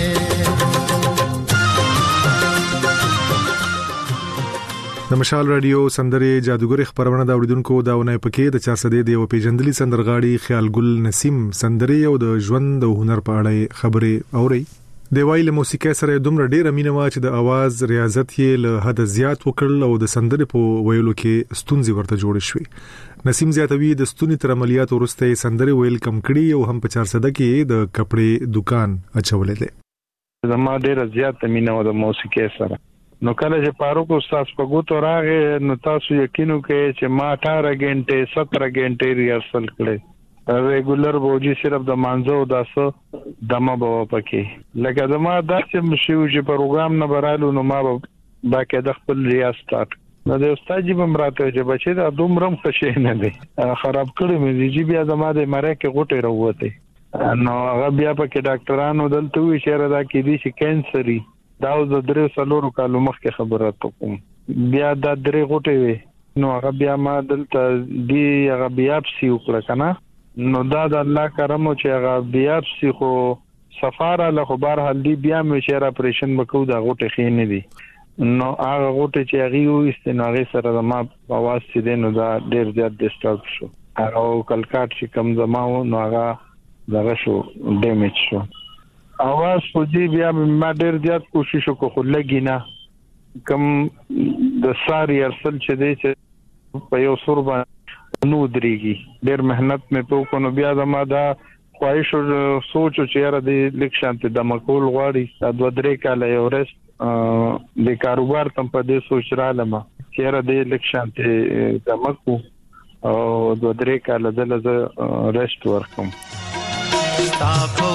د مشال رادیو سندره جادوګر خبرونه دا اوریدونکو داونه پکې د 400 دی او پیجندلي سندرغاړي خیالګل نسیم سندره او د ژوند او هنر په اړه خبره اوري. د وایله موسیقي سره دومره ډیره مینه وا چې د आवाज ریاضت یې له حد زیات وکړل او د سندره په ویلو کې ستونزې ورته جوړ شوې. نسیم زیاتوی د ستوني تر عملیات ورسته سندره ویل کم کړي او هم په 400 کې د کپڑے دکان اچولې ده. زما ډیره زیاته مینه و د موسیقي سره. نو کله چې فاروق استاد په ګوتو راغی نو تاسو یقین وکړئ چې ما 18 غنټې 17 غنټې ریهرسل کړې ریګولر بوجي صرف د مانزو داسو دمه به پکې لکه زما داسې مشو چې پروګرام نه برالو نو ما باکه د خپل ریاض سٹارټ نو د استاد جی بمراته چې بچي دا دومره خوشې نه دي خراب کړی مې دي بیا زما د مړه کې غوټه راوته نو هغه بیا پکې ډاکټرانو دلته وی شهر دا کې دي چې کینسري دا د درې سلورو کالو مخکې خبره کوم بیا دا درې غوټې وي نو هغه بیا ما دلته دی هغه بیاپسي وکړه کنه نو دا د الله کرم چې هغه بیاپسي خو سفاره له خبر حل دی بیا مې شهر اپریشن وکړو دا غوټې خې نه دي نو هغه غوټې چې هغه یو استناغه سره ما اواز چې دینو دا ډیر زیات ډیسټرب شو هغه کلکاټ چې کم زماو نو هغه دغه شو ډیمیج شو اواز په دې بیا ما ډېر زیات کوشش وکړ خو لګی نه کم د ساری ارسل چې دی چې په یو سور باندې نو درېږي ډېر مهنت مې په کو نو بیا زما دا خواهش او سوچ چې را دې لیک شانت د مقول غواړي دا 2-3 کال یو رست د کاروبار تم په دې سوچ را لمه چې را دې لیک شانت د مکو او 2-3 کال دلته رست ورکم تاسو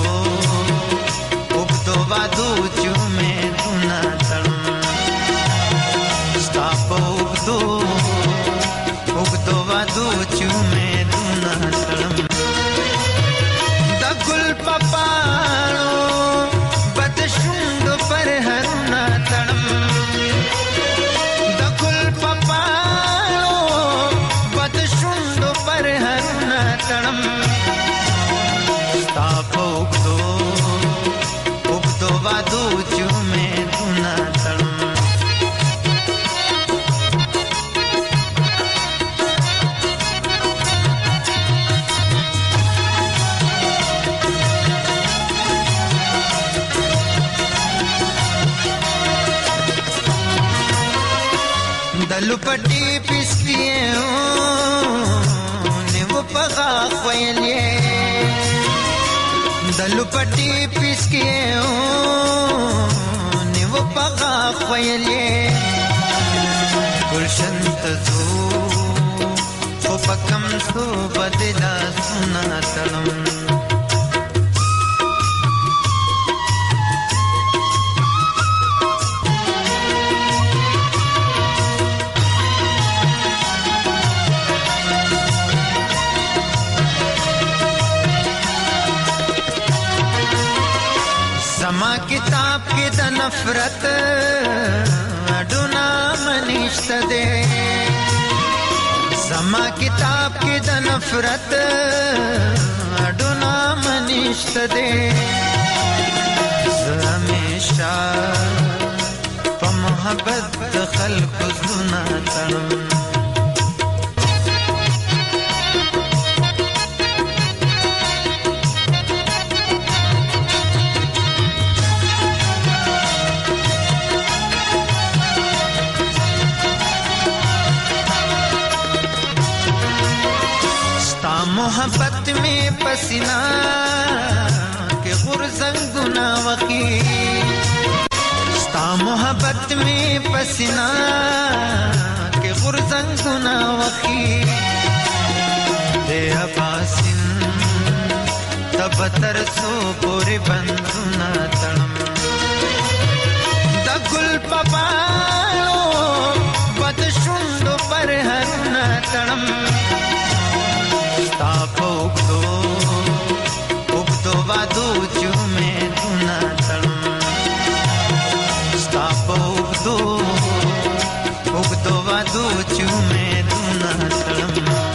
وادو چومه دونا تړم ستاپو وګدو وادو چومه دونا تړم د ګل پپاړو بد شوند پر هرنا تړم د ګل پپاړو بد شوند پر هرنا تړم ستاپو وادو چومه دونا تړم دلو پټي پسپیو نیو پغا خویلې دلو پټي پسکیو نیو پغا خویلې گلشن تزو خو پکم سو بدلا سنا تړم زما کتاب کې د نفرت اډونا منشت دے زما کتاب کې د نفرت اډونا منشت دے همیشه په محبت خلق زنا تړم मोहब्बत में पसीना के गुरजंगुना वकी स्ता मोहब्बत में पसीना के गुरजंगुना वकी दे अबासिन तब तरसो पूरे बंधुना तड़म दगुल पपालो बदशुंडो पर हरना तड़म तापो उगदो वादो चुमे दुना तड़म तापो उगदो वादो चुमे दुना तड़म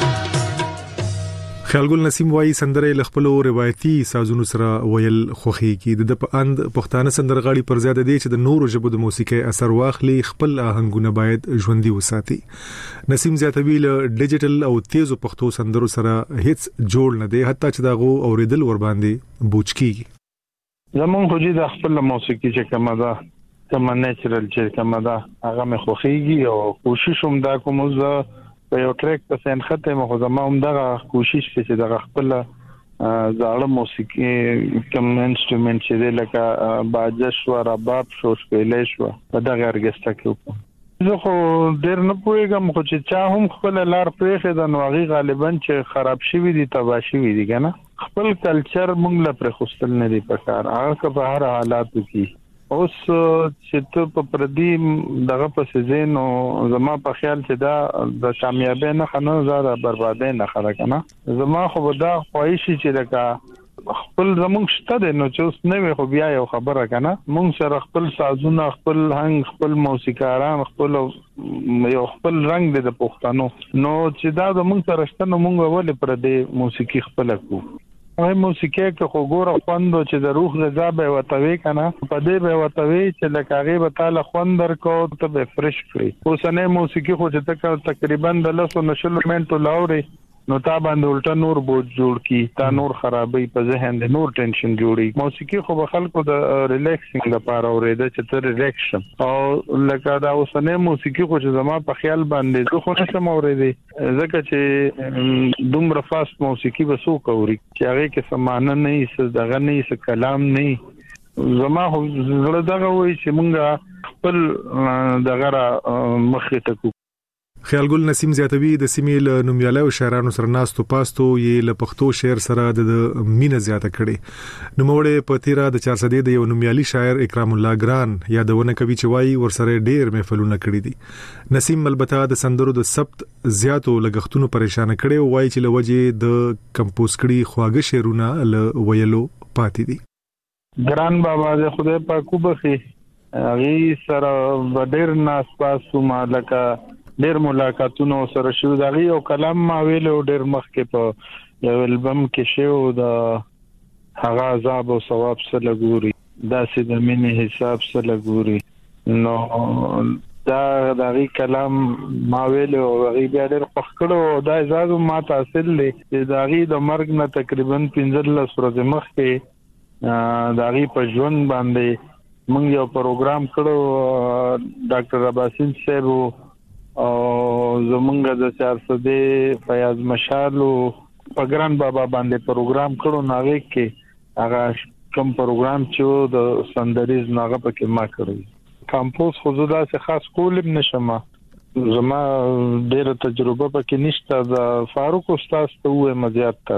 خیالګل نسیم وایي سندره له خپل روایتي سازونو سره ویل خوخي کی د پاند پښتانه سندرغاړي پر زیاده دي چې د نورو ژبو د موسیقي اثر واخلي خپل آهنګونه باید ژوندۍ وساتي نسیم زیاتوي له ډیجیټل او تیزو پښتو سندرو سره هیڅ جوړ نه دی حتی چې داغو اوریدل ور باندې بوج کیږي زمون خو دې د خپل موسیقي چې کومه ده کومه نیچرل چې کومه ده هغه مې خوخيږي او کوشش هم دا کوم زه په یو ټریک په سن خته مخ زما هم دغه کوشش چې دغه خپل زاړه موسیقي کوم انسټرومنټ چې لکه باجه شو رباب شو شپېلې شو په دغه ارکسترا کې وکړم. زه خو ډېر نه پوهېږم خو چې چا هم خپل لار پرېښې ده نو هغې غالبا چې خراب شوي دي تباه شوي دي که نه. خپل کلچر موږ له پرېښودل نه دي پکار هغه که په هر حالاتو کې. اوس چې ته په پردي دغه پسې ځې نو زما په خیال چې دا د کامیابۍ نښه نه ده د بربادۍ نښه ده که نه. زما خو به دا خواهش چې لکه خپل زمونږ شته دی نو چې اوس نه وي خو بیا یو خبره که نه مونږ سره خپل سازونه خپل هنګ خپل موسیقاران خپل یو خپل رنګ دی د پښتنو نو چې دا زمونږ سره شته نو مونږ ولې پردې موسیقي خپله کوو. هغه موسیقي که خو ګوره خوند چې د روح غذا به یې ورته وي که نه په دې به یې ورته وي چې لکه هغې به تاله خوند درکړو ته به یې فرش کړي. اوسنۍ موسیقي خو چې ته تقریبا د 10-20 منټو لاورې نو تا باندې الټا نور بوج جوړ کی تا نور خرابې په ذهن د نور ټینشن جوړي. موسیقي خو به خلکو د ریلیکسینګ لپاره اورېده چې ته ریلیکس شم او لکه دا اوسنۍ موسیقي خو چې زما په خیال باندې زه خو نشم اورېدی ځکه چې دومره فاست موسیقي به څوک اوري چې هغې کې څه معنی نه وي څه دغه نه وي څه کلام نه وي. زما خو زړه دغه وایي چې مونږ خپل دغه مخې ته کړو. خیالګل نسیم زیاتوي د سیمې له نومیالیو شاعرانو سره ناستو پاستو یې له پښتو شعر سره د مینه زیاته کړي. نوموړی په تیرا د 400 د یو نومیالي شاعر اکرام الله ګران یادونه کوي چې وایي ورسره ډېر محفلونه کړي دي. نسیم البته د سندرو د ثبت زیاتو لګښتونو پریشان کړي او وایي چې لوجه د کمپوز کړي خواږه شعرونه له ویلو پاتې دي. ګران بابا د خدای پاک وبخي هغه سره ډېر ناس پاسو مالکه ډېر ملاقاتونه سره شو دغه یو کلام ما ویلو ډېر مخکې په یو البم کې شو د هغه عذاب او ثواب سره لګوري داسې د مینې حساب سره لګوري نو دا دغه کلام ما ویلو هغه بیا ډېر پخکړو دا اجازه ما تحصیل لې دغه د مرګ نه تقریبا 15 ورځې مخکې دغه په ژوند باندې موږ یو پروګرام کړو ډاکټر عباسین صاحب او زمونږ د 400 فیاض مشالو پګران بابا باندې پروګرام کړو ناغه کې هغه کوم پروګرام چې د سندریز ناغه پکې ما کړی کمپوز خو زدا څخه خاص کولم نشم زما ډېر تجربه پکې نشته د فاروق استاد ته وې مزيات تر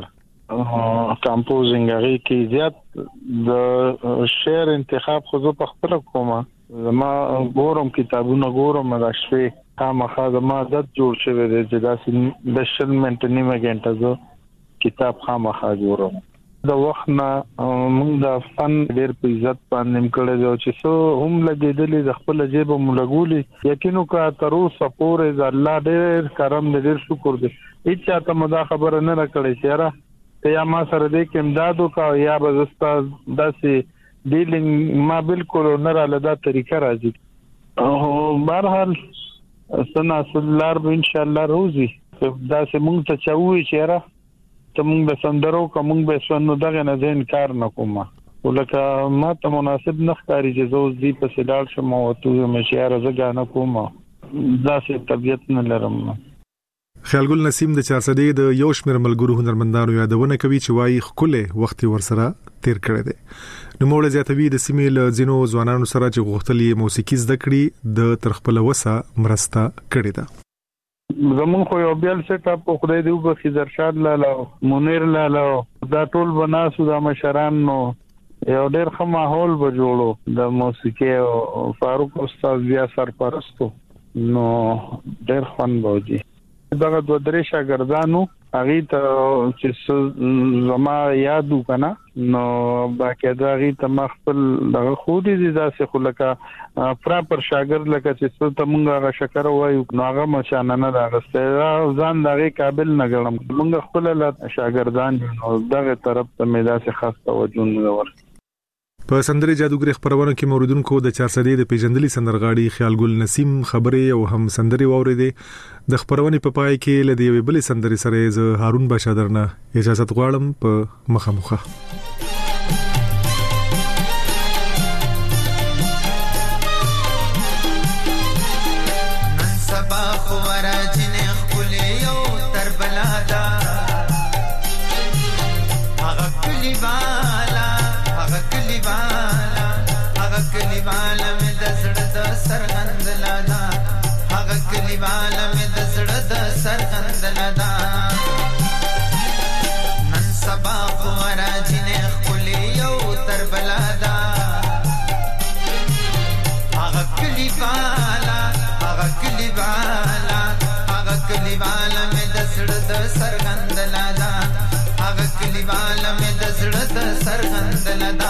کمپوزینګ هغه کې زیات د شعر انتخاب خو زه په خپل کومه زما ګورم کتابونه ګورم راښوي خامخا زما عادت جوړ شوی دی چې داسې د شل منټ نیمه غنټه زه کتاب خامخا جوړوم. د وخت نه موږ د فن ډېر په عزت باندې کړی دی چې څو هم لګېدلې د خپل جیب مو لګولې یقینو کا تر اوسه پورې د الله ډېر کرم ډېر شکر دی هیڅ ته مدا خبره نه راکړې چې را ته یا ما سره دې کې امدادو کا یا بزستا داسې ډیلینګ ما بالکل نه را لدا طریقه راځي او بهرحال سنا سلار به ان شاء الله روزي دا سه مونږ ته چاوي چیرې ته مونږ به سندرو کوم به سنو دغه نه زین کار نکوم ولکه ما ته مناسب نخکاری چې زوز دی په سلال شم او تو مشیار زګا نه کوم دا سه طبيعت نه لرم. خیالګل نسیم د 400 د یو شمېر ملګرو هنرمندانو یادونه کوي چې وایي خپل وخت ورسره تیر کړی دی. نو موږ زیاتوي د سیمې له ځینو ځوانانو سره چې غوښتلې موسیقي زده کړي د تر خپل وسه مرسته کړې ده. زمون خو یو بیل سیټ اپ خدای دې وبخي درشاد لاله منیر لاله دا ټول بناسو د مشران نو یو ډېر ښه ماحول به جوړو د موسیقي او فاروق استاد بیا سرپرستو نو ډېر خوان بوجي دغه دوه درې شاګردانو هغه ته چې زما یادو کنه نو باقاعده هغه ته مخفل دغه خودي دي داسې خلکه پراپر شاګرد لکه چې څه ته مونږه شکر وایو نو هغه مشانه نه راغسته ځان دغه قابل نه ګڼم مونږ خپل شاګردان نو دغه طرف ته مې داسې خاص توجه نه ور. په سندري جادوګر خبرونه کې موریدونکو د 400 د پیژندلي سندرغاړي خیالګل نسیم خبرې او هم سندري واوریدې. د خبرونه په پای کې له دی ویبل سندري سره ز هارون بشادرنه اجازه غواړم په مخامخه. هغه کلیواله مې د زړه د سرغندله ده هغه کلیواله مې د زړه د سرغندله ده نن سبا خو راځینې ښکلې یو تر بلا ده هغه کلیواله مې د زړه د سرغندله ده هغه کلیواله مې د زړه د سرغندله ده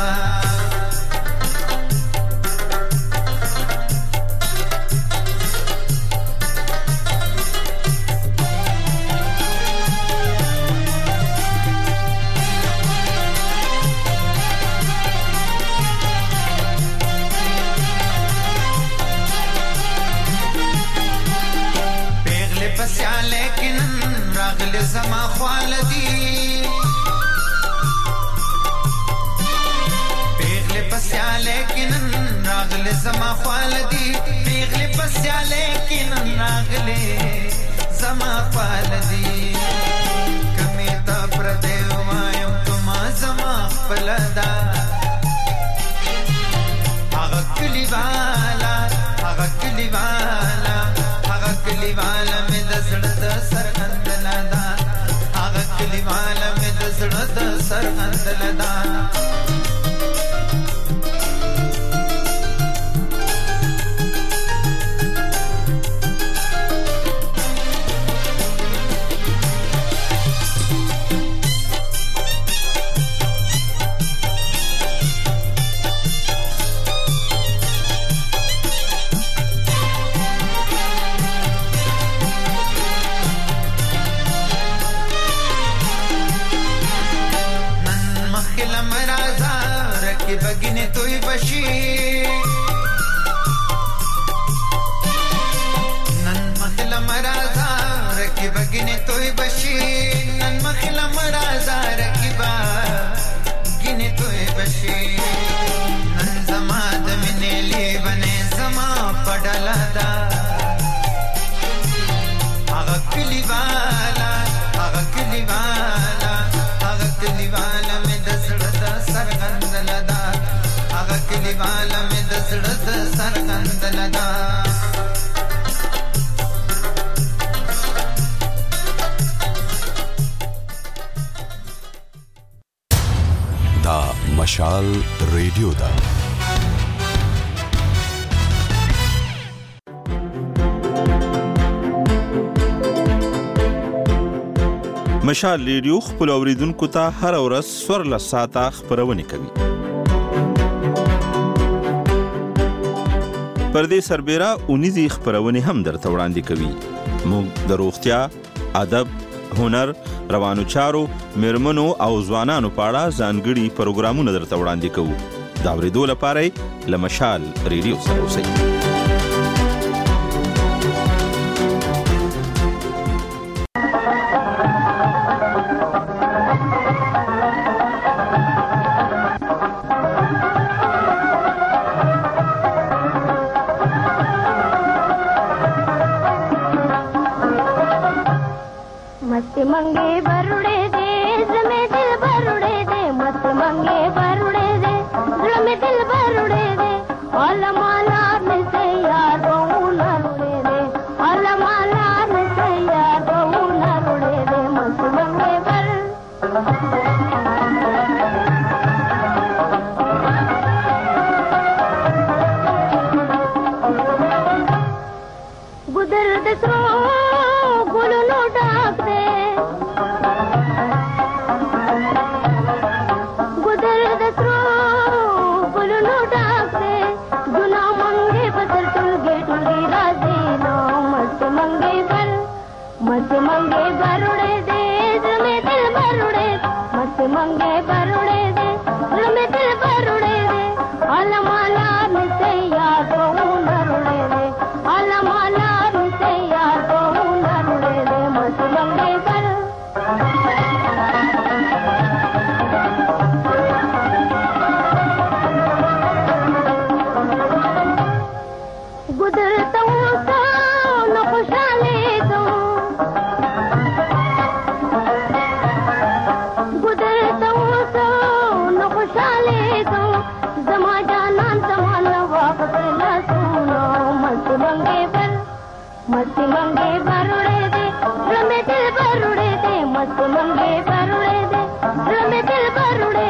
زما خوالدی پیغله پسیاله کینن راغله زما خوالدی پیغله پسیاله کینن راغله زما خوالدی کمی تا پردیو وایم کما زما خپلدا هغه کلیوالا مې د زړه د سرغندله ده کلیواله مې د زړه د سرغندله ده بگینه توی باشی نن مخلا مرازا رکی بگینه توی باشی نن مخلا مرازا رکی بگینه توی باشی نن زما دمینه لیبنه زما پڑلا دا آغا کلیوالا میں دزڑ دا سرغندل دا آغا کلیوالا میں دزڑ دا سرغندل دا دا مشال ریڈیو دا مشال ریډیو خپل اوریدونکو ته هر ورځ سور له ساعته خبرونه کوي. پر دې سربېره اونیزي خبرونه هم درته وړاندې کوي. موږ د روغتیا، ادب، هنر، روانو چارو، میرمنو او ځوانانو په اړه ځانګړي پروګرامونه درته وړاندې کوو. دا اوریدو لپاره له مشال ریډیو سره اوسئ. Good मंगे बरुड़े दे रमे दिल बरुड़े दे मस्त मंगे बरुड़े दे रमे दिल बरुड़े